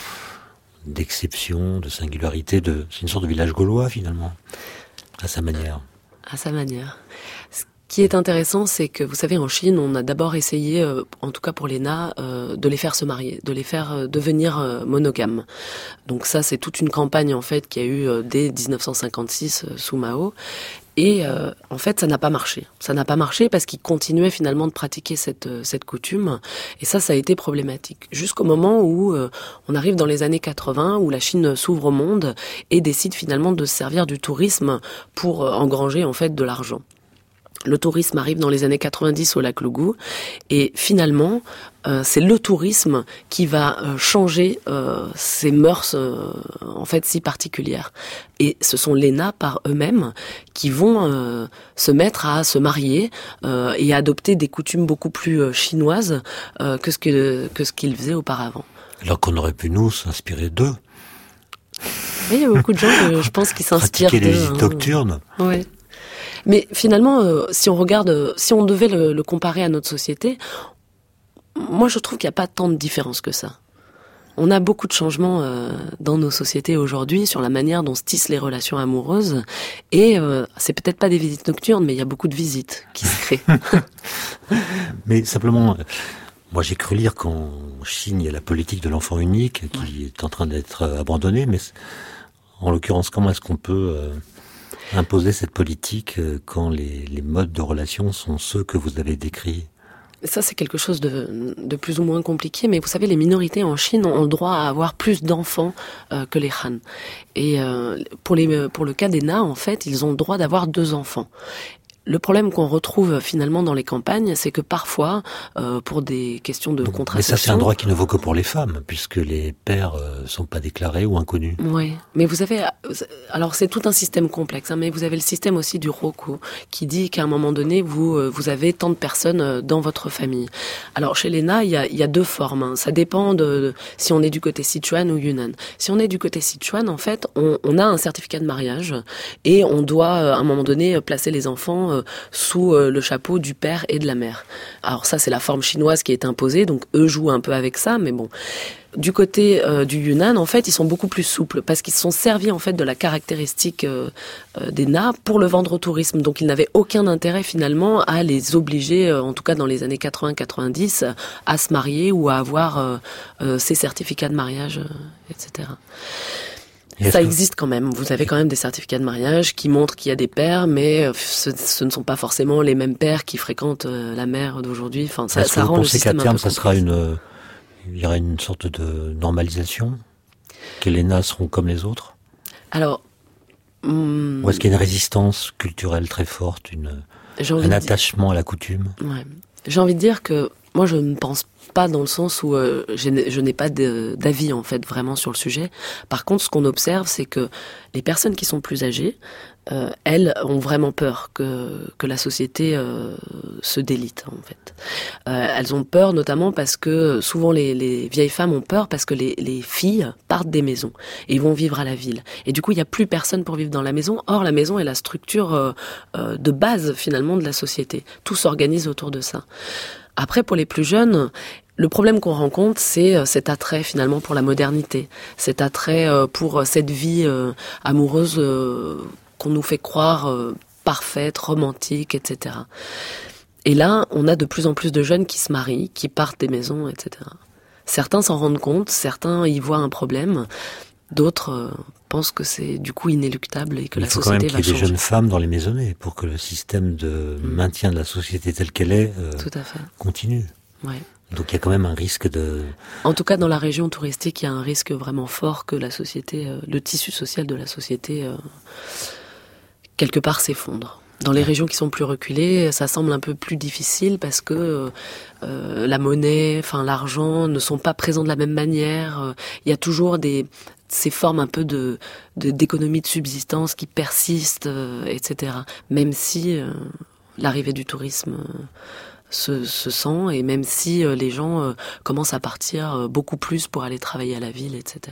d'exception, de singularité, de c'est une sorte de village gaulois finalement, à sa manière. À sa manière. Ce qui est intéressant, c'est que, vous savez, en Chine, on a d'abord essayé, euh, en tout cas pour les Na, euh, de les faire se marier, de les faire euh, devenir euh, monogames. Donc ça, c'est toute une campagne, en fait, qui a eu euh, dès dix-neuf cent cinquante-six euh, sous Mao. Et euh, en fait, ça n'a pas marché. Ça n'a pas marché parce qu'ils continuaient finalement de pratiquer cette euh, cette coutume. Et ça, ça a été problématique. Jusqu'au moment où euh, on arrive dans les années quatre-vingts, où la Chine s'ouvre au monde et décide finalement de se servir du tourisme pour euh, engranger, en fait, de l'argent. Le tourisme arrive dans les années quatre-vingt-dix au lac Lougou et finalement, euh, c'est le tourisme qui va euh, changer euh, ces mœurs euh, en fait si particulières. Et ce sont les Na par eux-mêmes qui vont euh, se mettre à se marier euh, et à adopter des coutumes beaucoup plus euh, chinoises euh, que ce que que ce qu'ils faisaient auparavant. Alors qu'on aurait pu nous s'inspirer d'eux. Oui, il y a beaucoup de gens, que, je pense, qui s'inspirent d'eux. Pratiquer les visites nocturnes. Hein. Oui. Mais finalement, euh, si on regarde, euh, si on devait le, le comparer à notre société, moi je trouve qu'il n'y a pas tant de différence que ça. On a beaucoup de changements euh, dans nos sociétés aujourd'hui sur la manière dont se tissent les relations amoureuses. Et euh, c'est peut-être pas des visites nocturnes, mais il y a beaucoup de visites qui se créent. Mais simplement, Moi, j'ai cru lire qu'en Chine, il y a la politique de l'enfant unique qui ouais. est en train d'être abandonnée, mais en l'occurrence, comment est-ce qu'on peut euh, imposer cette politique euh, quand les, les modes de relation sont ceux que vous avez décrits ? Ça, c'est quelque chose de, de plus ou moins compliqué, mais vous savez, les minorités en Chine ont le droit à avoir plus d'enfants euh, que les Han. Et euh, pour, les, pour le cas des Na, en fait, ils ont le droit d'avoir deux enfants. Le problème qu'on retrouve finalement dans les campagnes, c'est que parfois, euh, pour des questions de Donc, contraception... Mais ça, c'est un droit qui ne vaut que pour les femmes, puisque les pères euh, sont pas déclarés ou inconnus. Oui, mais vous avez... Alors, c'est tout un système complexe, hein, mais vous avez le système aussi du Roku, qui dit qu'à un moment donné, vous, vous avez tant de personnes dans votre famille. Alors, chez les Na, il y a, il y a deux formes. Hein. Ça dépend de, de si on est du côté Sichuan ou Yunnan. Si on est du côté Sichuan, en fait, on, on a un certificat de mariage et on doit, à un moment donné, placer les enfants sous le chapeau du père et de la mère. Alors ça, c'est la forme chinoise qui est imposée, donc eux jouent un peu avec ça, mais bon. Du côté euh, du Yunnan, en fait, ils sont beaucoup plus souples, parce qu'ils se sont servis, en fait, de la caractéristique euh, euh, des Na pour le vendre au tourisme. Donc ils n'avaient aucun intérêt, finalement, à les obliger, euh, en tout cas dans les années quatre-vingts quatre-vingt-dix, à se marier ou à avoir euh, euh, ces certificats de mariage, euh, et cetera. Ça existe quand même. Vous avez quand même des certificats de mariage qui montrent qu'il y a des pères, mais ce, ce ne sont pas forcément les mêmes pères qui fréquentent la mère d'aujourd'hui. Enfin, ça, ça rend le système un peu compliqué. Ça sera une, il y aura une sorte de normalisation, que les Na seront comme les autres. Alors, hum, ou est-ce qu'il y a une résistance culturelle très forte, une, un attachement dire... à la coutume? Ouais. J'ai envie de dire que moi, je ne pense pas dans le sens où euh, je, n'ai, je n'ai pas de, d'avis en fait vraiment sur le sujet. Par contre, ce qu'on observe, c'est que les personnes qui sont plus âgées, euh, elles ont vraiment peur que que la société euh, se délite en fait. Euh, elles ont peur notamment parce que souvent les, les vieilles femmes ont peur parce que les, les filles partent des maisons et vont vivre à la ville. Et du coup, il n'y a plus personne pour vivre dans la maison. Or, la maison est la structure euh, euh, de base finalement de la société. Tout s'organise autour de ça. Après, pour les plus jeunes, le problème qu'on rencontre, c'est cet attrait finalement pour la modernité, cet attrait pour cette vie amoureuse qu'on nous fait croire parfaite, romantique, et cetera. Et là, on a de plus en plus de jeunes qui se marient, qui partent des maisons, et cetera. Certains s'en rendent compte, certains y voient un problème, d'autres pensent que c'est du coup inéluctable et que Il la société va changer. Il faut quand même qu'il y ait des jeunes femmes dans les maisonnées pour que le système de mmh. maintien de la société telle qu'elle est euh, Tout à fait. continue. Ouais. Donc il y a quand même un risque de... En tout cas, dans la région touristique, il y a un risque vraiment fort que la société, euh, le tissu social de la société, euh, quelque part s'effondre. Dans les régions qui sont plus reculées, ça semble un peu plus difficile parce que euh, la monnaie, enfin l'argent ne sont pas présents de la même manière. Il y a toujours des ces formes un peu de, de d'économie de subsistance qui persistent, euh, et cetera. Même si euh, l'arrivée du tourisme euh, se, se sent et même si euh, les gens euh, commencent à partir euh, beaucoup plus pour aller travailler à la ville, et cetera.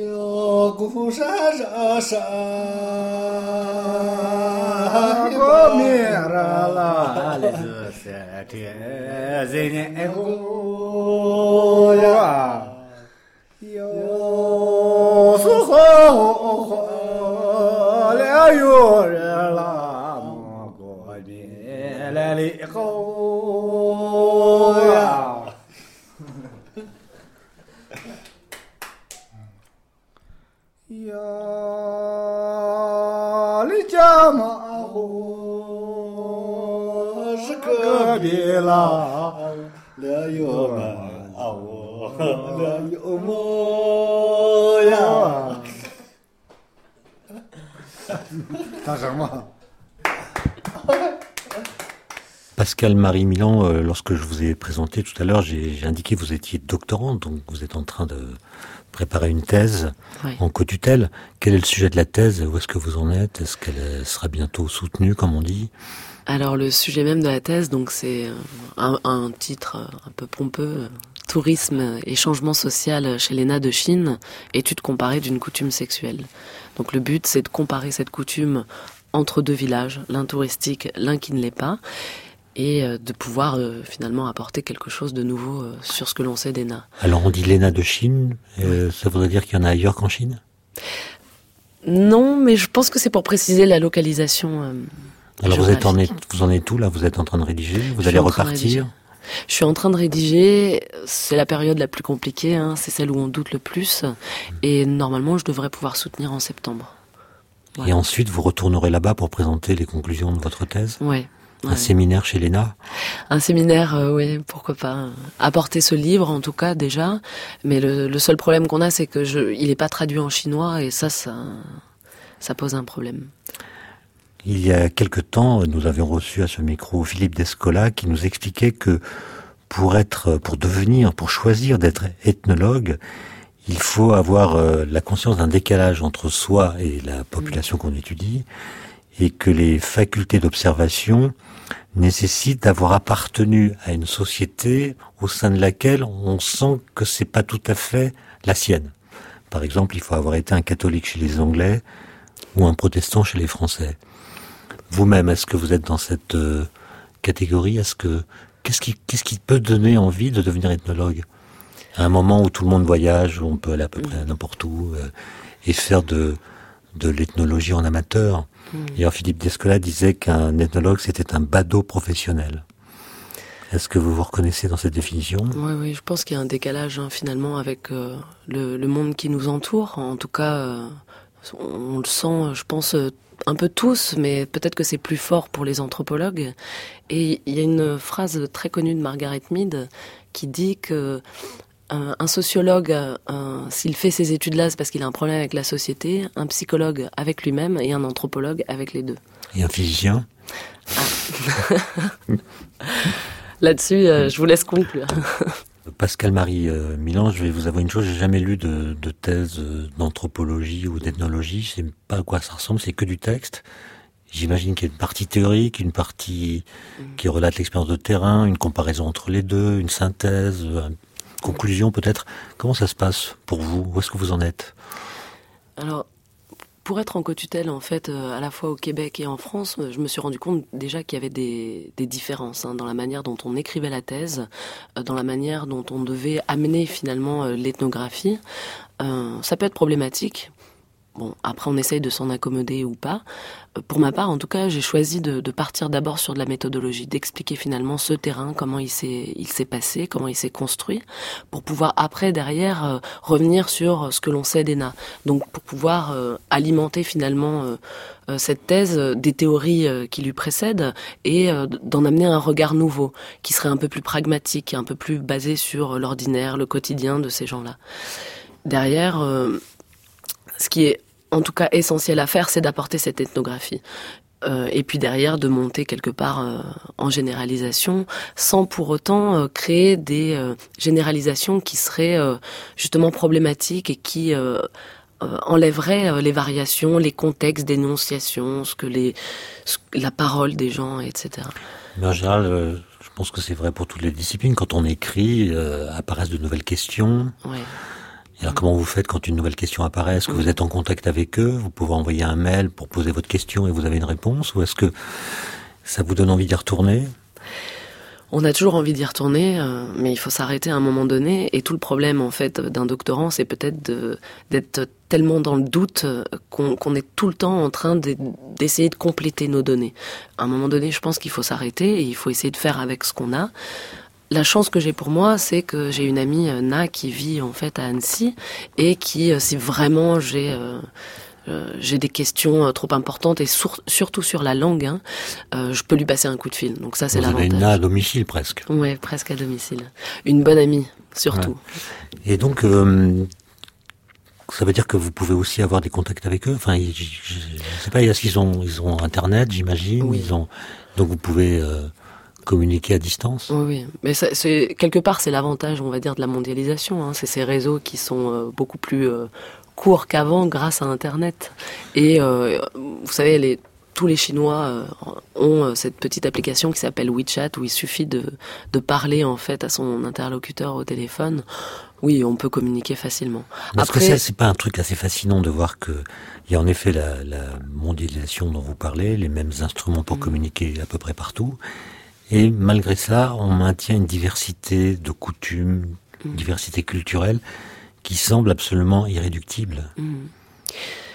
Pascal Marie Milan, euh, lorsque je vous ai présenté tout à l'heure, j'ai, j'ai indiqué que vous étiez doctorante, donc vous êtes en train de préparer une thèse oui. en co-tutelle. Quel est le sujet de la thèse? Où est-ce que vous en êtes? Est-ce qu'elle sera bientôt soutenue, comme on dit? Alors le sujet même de la thèse, donc c'est un, un titre un peu pompeux, tourisme et changement social chez les Na de Chine, étude comparée d'une coutume sexuelle. Donc le but, c'est de comparer cette coutume entre deux villages, l'un touristique, l'un qui ne l'est pas, et de pouvoir euh, finalement apporter quelque chose de nouveau euh, sur ce que l'on sait des Na. Alors on dit les Na de Chine, euh, ça voudrait dire qu'il y en a ailleurs qu'en Chine? Non, mais je pense que c'est pour préciser la localisation. Euh, Alors vous êtes en, vous en êtes où là? Vous êtes en train de rédiger? Vous allez repartir? Je suis en train de rédiger, c'est la période la plus compliquée, hein, c'est celle où on doute le plus, et normalement je devrais pouvoir soutenir en septembre. Voilà. Et ensuite vous retournerez là-bas pour présenter les conclusions de votre thèse ? Ouais. Un ouais. séminaire chez l'E N A ? Un séminaire, euh, oui, pourquoi pas. Apporter ce livre, en tout cas, déjà. Mais le, le seul problème qu'on a, c'est que je, il n'est pas traduit en chinois, et ça, ça, ça pose un problème. Il y a quelque temps, nous avions reçu à ce micro Philippe Descola qui nous expliquait que pour être, pour devenir, pour choisir d'être ethnologue, il faut avoir euh, la conscience d'un décalage entre soi et la population qu'on étudie, et que les facultés d'observation nécessitent d'avoir appartenu à une société au sein de laquelle on sent que c'est pas tout à fait la sienne. Par exemple, il faut avoir été un catholique chez les Anglais ou un protestant chez les Français. Vous-même, est-ce que vous êtes dans cette euh, catégorie ? Est-ce que qu'est-ce qui qu'est-ce qui peut donner envie de devenir ethnologue ? À un moment où tout le monde voyage, où on peut aller à peu près n'importe où euh, et faire de de l'ethnologie en amateur. Mmh. Et alors Philippe Descola disait qu'un ethnologue c'était un badaud professionnel. Est-ce que vous vous reconnaissez dans cette définition ? Oui, oui, je pense qu'il y a un décalage hein, finalement avec euh, le, le monde qui nous entoure. En tout cas, euh, on, on le sent, je pense. Euh, un peu tous, mais peut-être que c'est plus fort pour les anthropologues. Et il y a une phrase très connue de Margaret Mead qui dit que euh, un sociologue, euh, s'il fait ces études-là, c'est parce qu'il a un problème avec la société, un psychologue avec lui-même et un anthropologue avec les deux. Et un physicien ? Ah. Là-dessus, euh, je vous laisse conclure. Pascal-Marie euh, Milan, je vais vous avouer une chose, j'ai jamais lu de, de thèse euh, d'anthropologie ou d'ethnologie, je sais pas à quoi ça ressemble, c'est que du texte. J'imagine qu'il y a une partie théorique, une partie qui relate l'expérience de terrain, une comparaison entre les deux, une synthèse, une conclusion peut-être. Comment ça se passe pour vous ? Où est-ce que vous en êtes ? Alors, pour être en co-tutelle, en fait, euh, à la fois au Québec et en France, je me suis rendu compte déjà qu'il y avait des, des différences hein, dans la manière dont on écrivait la thèse, euh, dans la manière dont on devait amener finalement euh, l'ethnographie. Euh, ça peut être problématique. Bon, après on essaye de s'en accommoder ou pas. Euh, pour ma part, en tout cas, j'ai choisi de, de partir d'abord sur de la méthodologie, d'expliquer finalement ce terrain, comment il s'est, il s'est passé, comment il s'est construit, pour pouvoir après, derrière, euh, revenir sur ce que l'on sait d'E N A. Donc pour pouvoir euh, alimenter finalement euh, euh, cette thèse euh, des théories euh, qui lui précèdent et euh, d'en amener un regard nouveau, qui serait un peu plus pragmatique, un peu plus basé sur l'ordinaire, le quotidien de ces gens-là. Derrière... Euh, Ce qui est en tout cas essentiel à faire, c'est d'apporter cette ethnographie. Euh, et puis derrière, de monter quelque part euh, en généralisation, sans pour autant euh, créer des euh, généralisations qui seraient euh, justement problématiques et qui euh, euh, enlèveraient euh, les variations, les contextes d'énonciation, ce que les, ce, la parole des gens, et cetera. Mais en général, euh, je pense que c'est vrai pour toutes les disciplines. Quand on écrit, euh, apparaissent de nouvelles questions. Ouais. Alors comment vous faites quand une nouvelle question apparaît ? Est-ce que vous êtes en contact avec eux ? Vous pouvez envoyer un mail pour poser votre question et vous avez une réponse ? Ou est-ce que ça vous donne envie d'y retourner ? On a toujours envie d'y retourner, euh, mais il faut s'arrêter à un moment donné. Et tout le problème, en fait, d'un doctorant, c'est peut-être de, d'être tellement dans le doute qu'on, qu'on est tout le temps en train de, d'essayer de compléter nos données. À un moment donné, je pense qu'il faut s'arrêter et il faut essayer de faire avec ce qu'on a. La chance que j'ai pour moi, c'est que j'ai une amie, Na, qui vit en fait à Annecy et qui, si vraiment j'ai euh, euh, j'ai des questions trop importantes et sur, surtout sur la langue, hein, euh, je peux lui passer un coup de fil. Donc ça, c'est Vous l'avantage. avez une Na à domicile presque. Ouais, presque à domicile. Une bonne amie, surtout. Ouais. Et donc, euh, ça veut dire que vous pouvez aussi avoir des contacts avec eux. Enfin, je, je, je sais pas, est-ce qu'ils ont ils ont Internet, j'imagine. Oui. Ils ont donc vous pouvez euh, communiquer à distance. Oui, oui. Mais ça, c'est, quelque part, c'est l'avantage, on va dire, de la mondialisation. Hein. C'est ces réseaux qui sont euh, beaucoup plus euh, courts qu'avant grâce à Internet. Et euh, vous savez, les, tous les Chinois euh, ont euh, cette petite application qui s'appelle WeChat, où il suffit de, de parler en fait à son interlocuteur au téléphone. Oui, on peut communiquer facilement. Parce Après, que ça, c'est pas un truc assez fascinant de voir que il y a en effet la, la mondialisation dont vous parlez, les mêmes instruments pour mmh. communiquer à peu près partout. Et malgré ça, on maintient une diversité de coutumes, une mmh. diversité culturelle qui semble absolument irréductible. Mmh.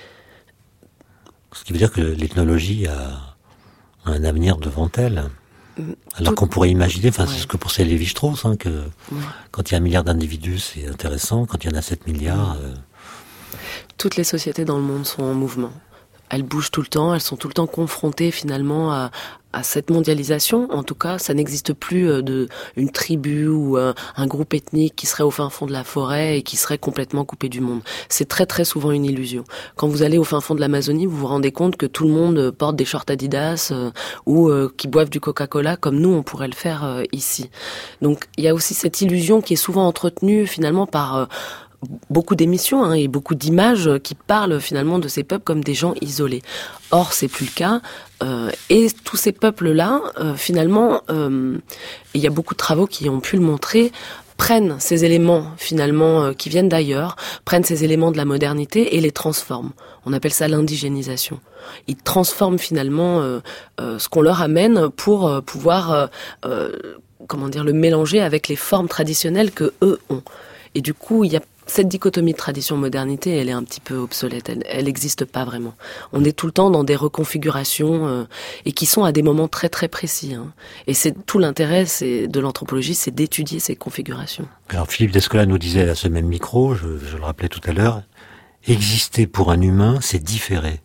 Ce qui veut dire que l'ethnologie a un avenir devant elle. Alors Tout... qu'on pourrait imaginer, enfin, ouais. c'est ce que pensait Lévi-Strauss, hein, que ouais. quand il y a un milliard d'individus, c'est intéressant. Quand il y en a sept milliards... Euh... Toutes les sociétés dans le monde sont en mouvement. Elles bougent tout le temps, elles sont tout le temps confrontées finalement à, à cette mondialisation. En tout cas, ça n'existe plus de une tribu ou un, un groupe ethnique qui serait au fin fond de la forêt et qui serait complètement coupé du monde. C'est très très souvent une illusion. Quand vous allez au fin fond de l'Amazonie, vous vous rendez compte que tout le monde porte des shorts Adidas euh, ou euh, qui boivent du Coca-Cola comme nous on pourrait le faire euh, ici. Donc il y a aussi cette illusion qui est souvent entretenue finalement par euh, beaucoup d'émissions hein, et beaucoup d'images qui parlent finalement de ces peuples comme des gens isolés. Or, c'est plus le cas. Euh, et tous ces peuples-là, euh, finalement, euh, il y a beaucoup de travaux qui ont pu le montrer, prennent ces éléments finalement euh, qui viennent d'ailleurs, prennent ces éléments de la modernité et les transforment. On appelle ça l'indigénisation. Ils transforment finalement euh, euh, ce qu'on leur amène pour euh, pouvoir, euh, euh, comment dire, le mélanger avec les formes traditionnelles que eux ont. Et du coup, il y a cette dichotomie de tradition-modernité, elle est un petit peu obsolète, elle n'existe pas vraiment. On est tout le temps dans des reconfigurations euh, et qui sont à des moments très très précis. Hein. Et c'est tout l'intérêt c'est, de l'anthropologie, c'est d'étudier ces configurations. Alors Philippe Descola nous disait à ce même micro, je, je le rappelais tout à l'heure, exister pour un humain, c'est différer.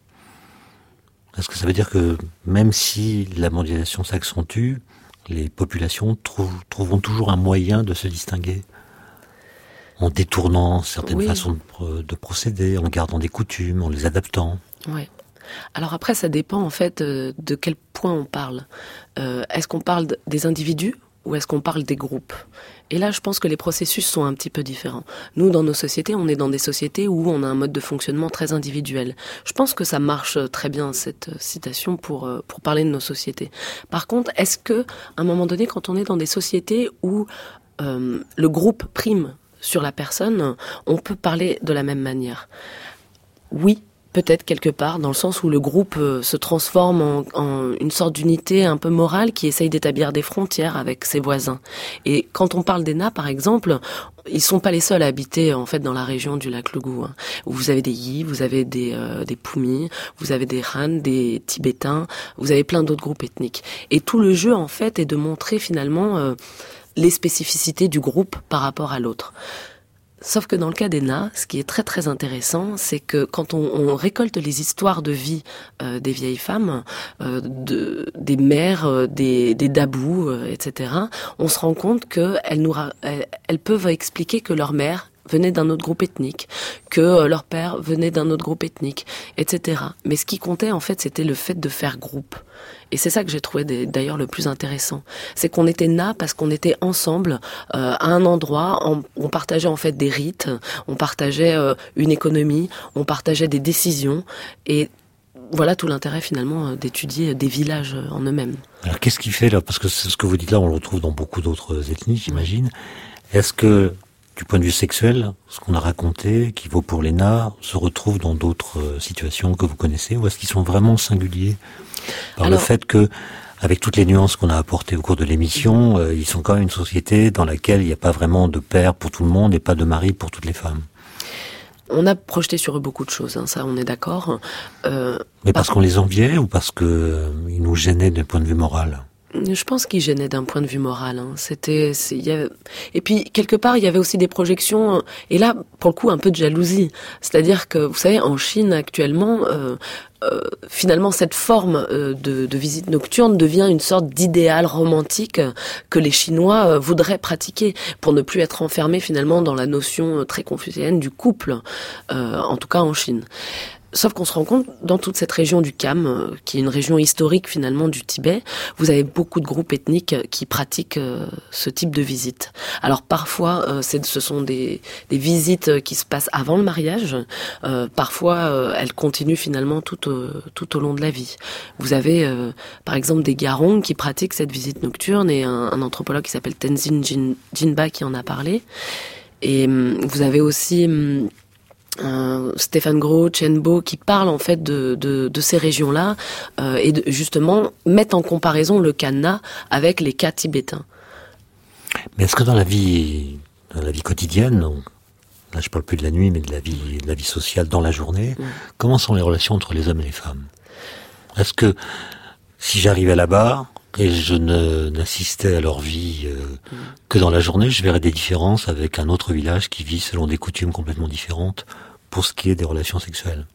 Est-ce que ça veut dire que même si la mondialisation s'accentue, les populations trouvent, trouveront toujours un moyen de se distinguer ? En détournant certaines oui. façons de, de procéder, en gardant des coutumes, en les adaptant. Oui. Alors après, ça dépend en fait de quel point on parle. Euh, est-ce qu'on parle des individus ou est-ce qu'on parle des groupes ? Et là, je pense que les processus sont un petit peu différents. Nous, dans nos sociétés, on est dans des sociétés où on a un mode de fonctionnement très individuel. Je pense que ça marche très bien, cette citation, pour, pour parler de nos sociétés. Par contre, est-ce que, à un moment donné, quand on est dans des sociétés où euh, le groupe prime sur la personne, on peut parler de la même manière. Oui, peut-être quelque part, dans le sens où le groupe se transforme en, en une sorte d'unité un peu morale qui essaye d'établir des frontières avec ses voisins. Et quand on parle des Na, par exemple, ils sont pas les seuls à habiter en fait dans la région du lac Lougou. Hein, où vous avez des Yi, vous avez des euh, des Poumi, vous avez des Han, des Tibétains, vous avez plein d'autres groupes ethniques. Et tout le jeu en fait est de montrer finalement euh, les spécificités du groupe par rapport à l'autre. Sauf que dans le cas des Na, ce qui est très très intéressant, c'est que quand on, on récolte les histoires de vie euh, des vieilles femmes, euh, de, des mères, euh, des, des dabous, euh, et cetera, on se rend compte qu'elles nous, elles, elles peuvent expliquer que leur mère venait d'un autre groupe ethnique, que euh, leur père venait d'un autre groupe ethnique, et cetera. Mais ce qui comptait en fait, c'était le fait de faire groupe. Et c'est ça que j'ai trouvé d'ailleurs le plus intéressant. C'est qu'on était Na parce qu'on était ensemble euh, à un endroit, on, on partageait en fait des rites, on partageait euh, une économie, on partageait des décisions. Et voilà tout l'intérêt finalement d'étudier des villages en eux-mêmes. Alors qu'est-ce qui fait là, parce que ce que vous dites là, on le retrouve dans beaucoup d'autres ethnies, j'imagine. Est-ce que, du point de vue sexuel, ce qu'on a raconté, qui vaut pour les Na, se retrouve dans d'autres situations que vous connaissez, ou est-ce qu'ils sont vraiment singuliers ? Par Alors, le fait que, avec toutes les nuances qu'on a apportées au cours de l'émission, euh, ils sont quand même une société dans laquelle il n'y a pas vraiment de père pour tout le monde et pas de mari pour toutes les femmes. On a projeté sur eux beaucoup de choses, hein, ça on est d'accord. Euh, Mais parce qu'on les enviait ou parce que euh, ils nous gênaient d'un point de vue moral ? Je pense qu'ils gênaient d'un point de vue moral. Hein. C'était, c'est, il y avait... Et puis quelque part, il y avait aussi des projections. Et là, pour le coup, un peu de jalousie. C'est-à-dire que, vous savez, en Chine actuellement, euh, euh, finalement, cette forme euh, de, de visite nocturne devient une sorte d'idéal romantique que les Chinois euh, voudraient pratiquer pour ne plus être enfermés finalement dans la notion très confucéenne du couple, euh, en tout cas en Chine. Sauf qu'on se rend compte, dans toute cette région du Kham, euh, qui est une région historique finalement du Tibet, vous avez beaucoup de groupes ethniques qui pratiquent euh, ce type de visite. Alors parfois, euh, c'est, ce sont des, des visites qui se passent avant le mariage. Euh, parfois, euh, elles continuent finalement tout au, tout au long de la vie. Vous avez euh, par exemple des Garong qui pratiquent cette visite nocturne et un, un anthropologue qui s'appelle Tenzin Jin, Jinba qui en a parlé. Et euh, vous avez aussi... Euh, Euh, Stéphane Gros, Chen Bo, qui parlent en fait de, de, de ces régions-là euh, et de, justement mettent en comparaison le cas Na avec les cas tibétains. Mais est-ce que dans la vie, dans la vie quotidienne, donc, là je parle plus de la nuit, mais de la vie, de la vie sociale dans la journée, mmh. comment sont les relations entre les hommes et les femmes ? Est-ce que si j'arrivais là-bas, Et je ne, n'assistais à leur vie euh, mmh. que dans la journée. Je verrais des différences avec un autre village qui vit selon des coutumes complètement différentes pour ce qui est des relations sexuelles.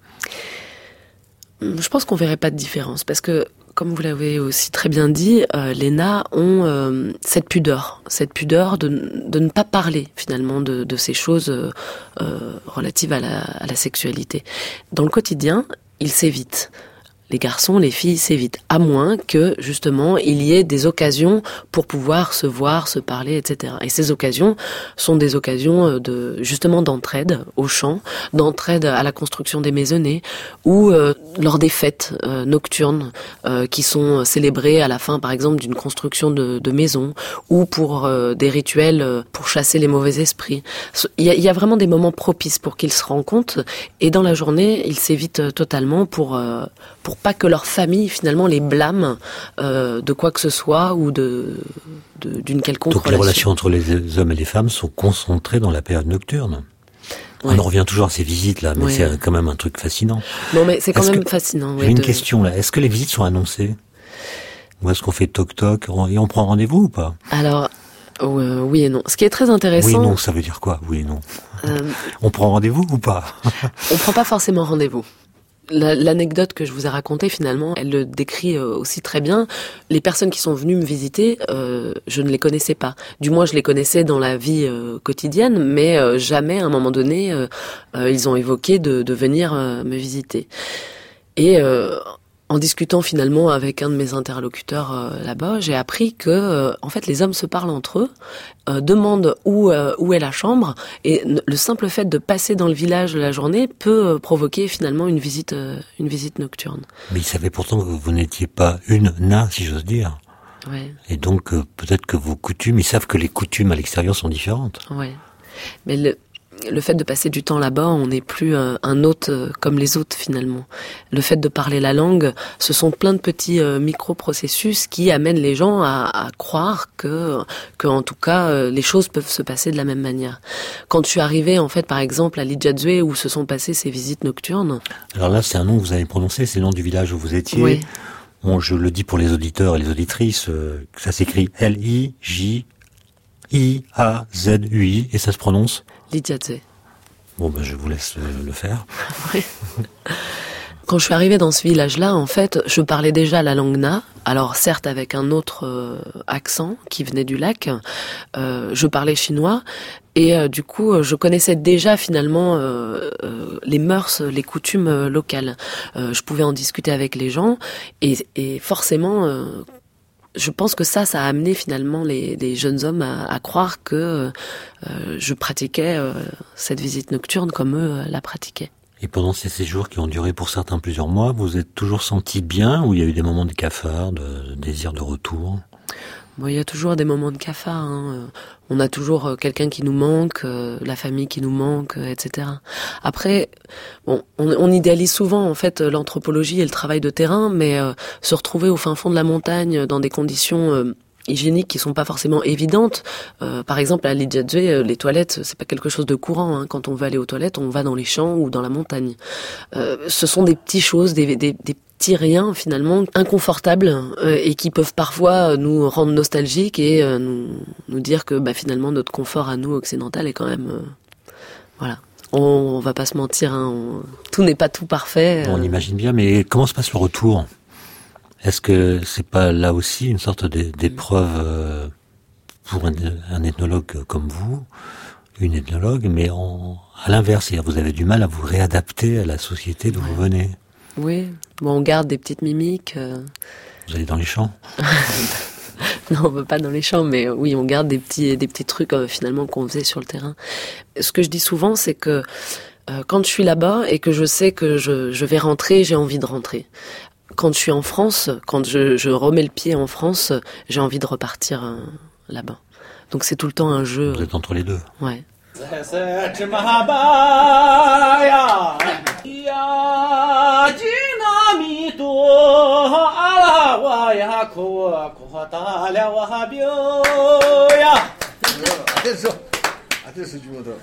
Je pense qu'on verrait pas de différence parce que, comme vous l'avez aussi très bien dit, euh, les Na ont euh, cette pudeur, cette pudeur de, de ne pas parler finalement de, de ces choses euh, relatives à la, à la sexualité. Dans le quotidien, ils s'évitent. Les garçons, les filles s'évitent, à moins que, justement, il y ait des occasions pour pouvoir se voir, se parler, et cetera. Et ces occasions sont des occasions de, justement, d'entraide au chant, d'entraide à la construction des maisonnées, ou euh, lors des fêtes euh, nocturnes euh, qui sont célébrées à la fin, par exemple, d'une construction de, de maison, ou pour euh, des rituels euh, pour chasser les mauvais esprits. Il y a, il y a vraiment des moments propices pour qu'ils se rencontrent, et dans la journée, ils s'évitent totalement pour, euh, pour pas que leur famille finalement les blâme euh, de quoi que ce soit ou de, de d'une quelconque Donc relation. Les relations entre les hommes et les femmes sont concentrées dans la période nocturne. Ouais. On en revient toujours à ces visites là, mais ouais. c'est quand même un truc fascinant. Non mais c'est quand est-ce même que, fascinant. J'ai ouais, une de... question là. Est-ce que les visites sont annoncées ou est-ce qu'on fait toc toc et on prend rendez-vous ou pas? Alors euh, oui et non. Ce qui est très intéressant. Oui et non, ça veut dire quoi? Oui et non. Euh... On prend rendez-vous ou pas? On prend pas forcément rendez-vous. La, l'anecdote que je vous ai racontée, finalement, elle le décrit euh, aussi très bien. Les personnes qui sont venues me visiter, euh, je ne les connaissais pas. Du moins, je les connaissais dans la vie euh, quotidienne, mais euh, jamais, à un moment donné, euh, euh, ils ont évoqué de, de venir euh, me visiter. Et euh, en discutant finalement avec un de mes interlocuteurs euh, là-bas, j'ai appris que, euh, en fait, les hommes se parlent entre eux, euh, demandent où euh, où est la chambre, et le simple fait de passer dans le village la journée peut euh, provoquer finalement une visite euh, une visite nocturne. Mais ils savaient pourtant que vous n'étiez pas une na, si j'ose dire. Ouais. Et donc euh, peut-être que vos coutumes, ils savent que les coutumes à l'extérieur sont différentes. Ouais. Mais le Le fait de passer du temps là-bas, on n'est plus un, un hôte euh, comme les autres finalement. Le fait de parler la langue, ce sont plein de petits euh, micro-processus qui amènent les gens à, à croire que, que, en tout cas, euh, les choses peuvent se passer de la même manière. Quand je suis arrivée, en fait, par exemple, à Lijadzue, où se sont passées ces visites nocturnes. Alors là, c'est un nom que vous avez prononcé, c'est le nom du village où vous étiez. Oui. Bon, je le dis pour les auditeurs et les auditrices, euh, ça s'écrit L I J I A Z U I et ça se prononce Lijadzue. Bon, ben je vous laisse le, le faire. Oui. Quand je suis arrivée dans ce village-là, en fait, je parlais déjà la langue Na. Alors, certes, avec un autre euh, accent qui venait du lac. Euh, je parlais chinois. Et euh, du coup, je connaissais déjà finalement euh, euh, les mœurs, les coutumes euh, locales. Euh, je pouvais en discuter avec les gens. Et, et forcément... Euh, je pense que ça, ça a amené finalement les, les jeunes hommes à, à croire que euh, je pratiquais euh, cette visite nocturne comme eux euh, la pratiquaient. Et pendant ces séjours qui ont duré pour certains plusieurs mois, vous vous êtes toujours senti bien ou il y a eu des moments de cafard, de, de désir de retour? Bon, il y a toujours des moments de cafard. Hein. On a toujours quelqu'un qui nous manque, euh, la famille qui nous manque, euh, et cetera. Après, bon, on, on idéalise souvent en fait l'anthropologie et le travail de terrain, mais euh, se retrouver au fin fond de la montagne dans des conditions euh, hygiéniques qui sont pas forcément évidentes. Euh, par exemple, à Lijadzue, les toilettes, c'est pas quelque chose de courant. Hein. Quand on veut aller aux toilettes, on va dans les champs ou dans la montagne. Euh, ce sont des petites choses, des, des, des petits riens finalement inconfortables euh, et qui peuvent parfois nous rendre nostalgiques et euh, nous, nous dire que bah, finalement notre confort à nous occidental est quand même euh, voilà. On, on va pas se mentir, hein, on, tout n'est pas tout parfait. Euh... On imagine bien, mais comment se passe le retour? Est-ce que c'est pas là aussi une sorte d'épreuve euh, pour un, un ethnologue comme vous, une ethnologue, mais en, à l'inverse, c'est-à-dire vous avez du mal à vous réadapter à la société d'où ouais. vous venez? Oui, bon, on garde des petites mimiques. Euh... Vous allez dans les champs? Non, on va pas dans les champs, mais oui, on garde des petits, des petits trucs euh, finalement qu'on faisait sur le terrain. Ce que je dis souvent, c'est que euh, quand je suis là-bas et que je sais que je, je vais rentrer, j'ai envie de rentrer. Quand je suis en France, quand je, je remets le pied en France, j'ai envie de repartir euh, là-bas. Donc c'est tout le temps un jeu. Vous êtes entre les deux. Ouais. Attention, attention du moteur.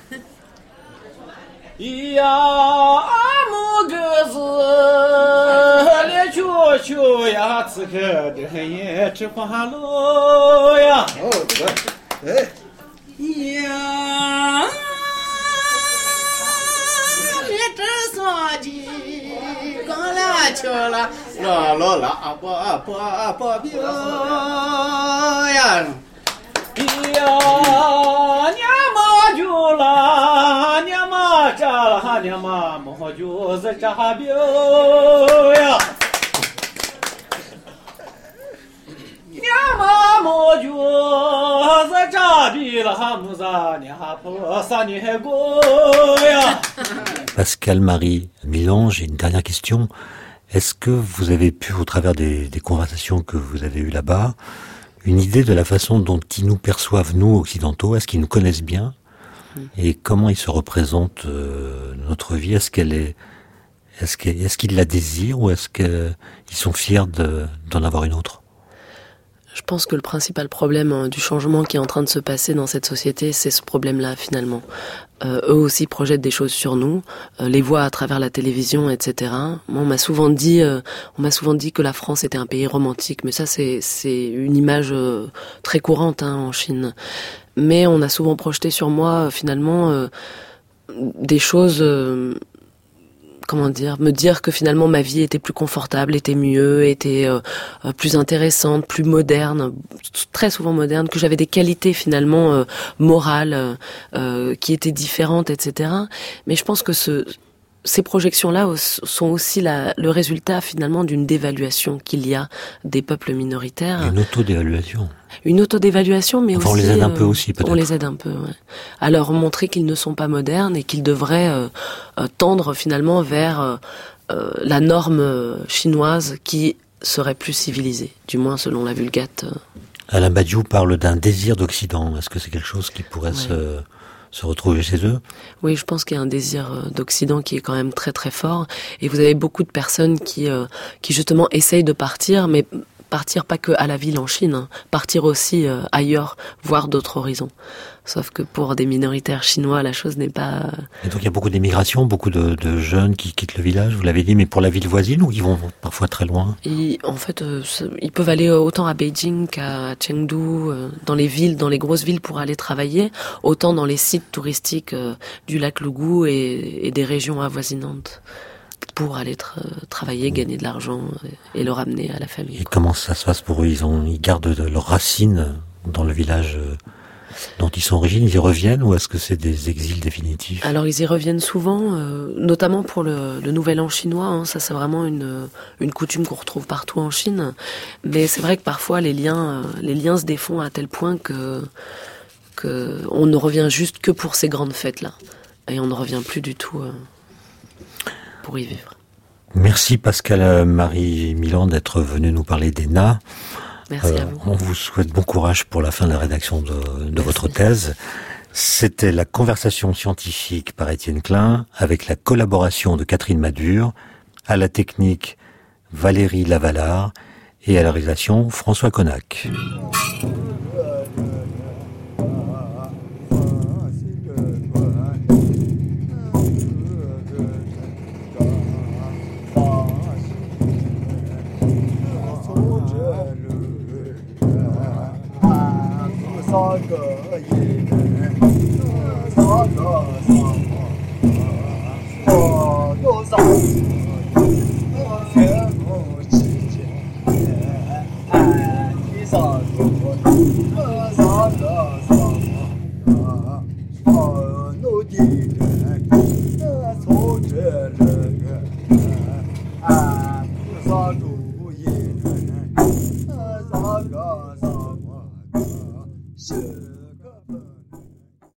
Ya amugızı le çocuğa 我秋呀，此刻的黑夜只花落呀。 哦，对，哎， 呀， 你这算计，刚来去了，啦啦啦，把把把表呀。呀，娘妈就啦，娘妈扎啦，娘妈莫就是扎表呀。娘妈莫就是扎比啦，木萨娘婆萨娘过呀。 Pascal Marie Milan, j'ai une dernière question. Est-ce que vous avez pu, au travers des, des conversations que vous avez eues là-bas, une idée de la façon dont ils nous perçoivent, nous, occidentaux? Est-ce qu'ils nous connaissent bien? Et comment ils se représentent euh, notre vie? Est-ce qu'elle est, est-ce qu'elle, est-ce qu'ils la désirent ou est-ce qu'ils sont fiers de, d'en avoir une autre? Je pense que le principal problème du changement qui est en train de se passer dans cette société, c'est ce problème-là finalement. Euh, eux aussi projettent des choses sur nous, euh, les voient à travers la télévision, et cetera. Moi, on m'a souvent dit, euh, on m'a souvent dit que la France était un pays romantique, mais ça, c'est c'est une image euh, très courante hein, en Chine. Mais on a souvent projeté sur moi euh, finalement euh, des choses. Euh, Comment dire, me dire que finalement ma vie était plus confortable, était mieux, était euh, plus intéressante, plus moderne, très souvent moderne, que j'avais des qualités finalement euh, morales euh, qui étaient différentes, et cetera. Mais je pense que ce, ces projections-là sont aussi la, le résultat finalement d'une dévaluation qu'il y a des peuples minoritaires. Une auto-dévaluation. Une auto-dévaluation, mais enfin, aussi... on les aide un euh, peu aussi, peut-être. On les aide un peu, ouais. À leur montrer qu'ils ne sont pas modernes et qu'ils devraient euh, euh, tendre finalement vers euh, euh, la norme chinoise qui serait plus civilisée, du moins selon la Vulgate. Euh. Alain Badiou parle d'un désir d'Occident. Est-ce que c'est quelque chose qui pourrait ouais. se... se retrouver chez eux? Oui, je pense qu'il y a un désir d'Occident qui est quand même très très fort. Et vous avez beaucoup de personnes qui euh, qui justement essayent de partir, mais partir pas que à la ville en Chine, hein, partir aussi euh, ailleurs, voir d'autres horizons. Sauf que pour des minoritaires chinois, la chose n'est pas... Et donc il y a beaucoup d'émigration, beaucoup de, de jeunes qui quittent le village, vous l'avez dit, mais pour la ville voisine ou ils vont parfois très loin? Et, en fait, euh, ils peuvent aller autant à Beijing qu'à Chengdu, euh, dans les villes, dans les grosses villes pour aller travailler, autant dans les sites touristiques euh, du lac Lugu et, et des régions avoisinantes, pour aller tra- travailler, gagner de l'argent et le ramener à la famille. Et quoi. Comment ça se passe pour eux? Ils ont, ils gardent de leurs racines dans le village dont ils sont origines, ils y reviennent ou est-ce que c'est des exils définitifs? Alors ils y reviennent souvent, euh, notamment pour le, le Nouvel An chinois, hein, ça c'est vraiment une, une coutume qu'on retrouve partout en Chine, mais c'est vrai que parfois les liens, les liens se défont à tel point que, que on ne revient juste que pour ces grandes fêtes-là, et on ne revient plus du tout euh, pour y vivre. Merci Pascal Marie Milan d'être venu nous parler d'E N A. Merci euh, à vous. On vous souhaite bon courage pour la fin de la rédaction de, de votre thèse. C'était la conversation scientifique par Étienne Klein avec la collaboration de Catherine Madure, à la technique Valérie Lavalard et à la réalisation François Connac. Oh,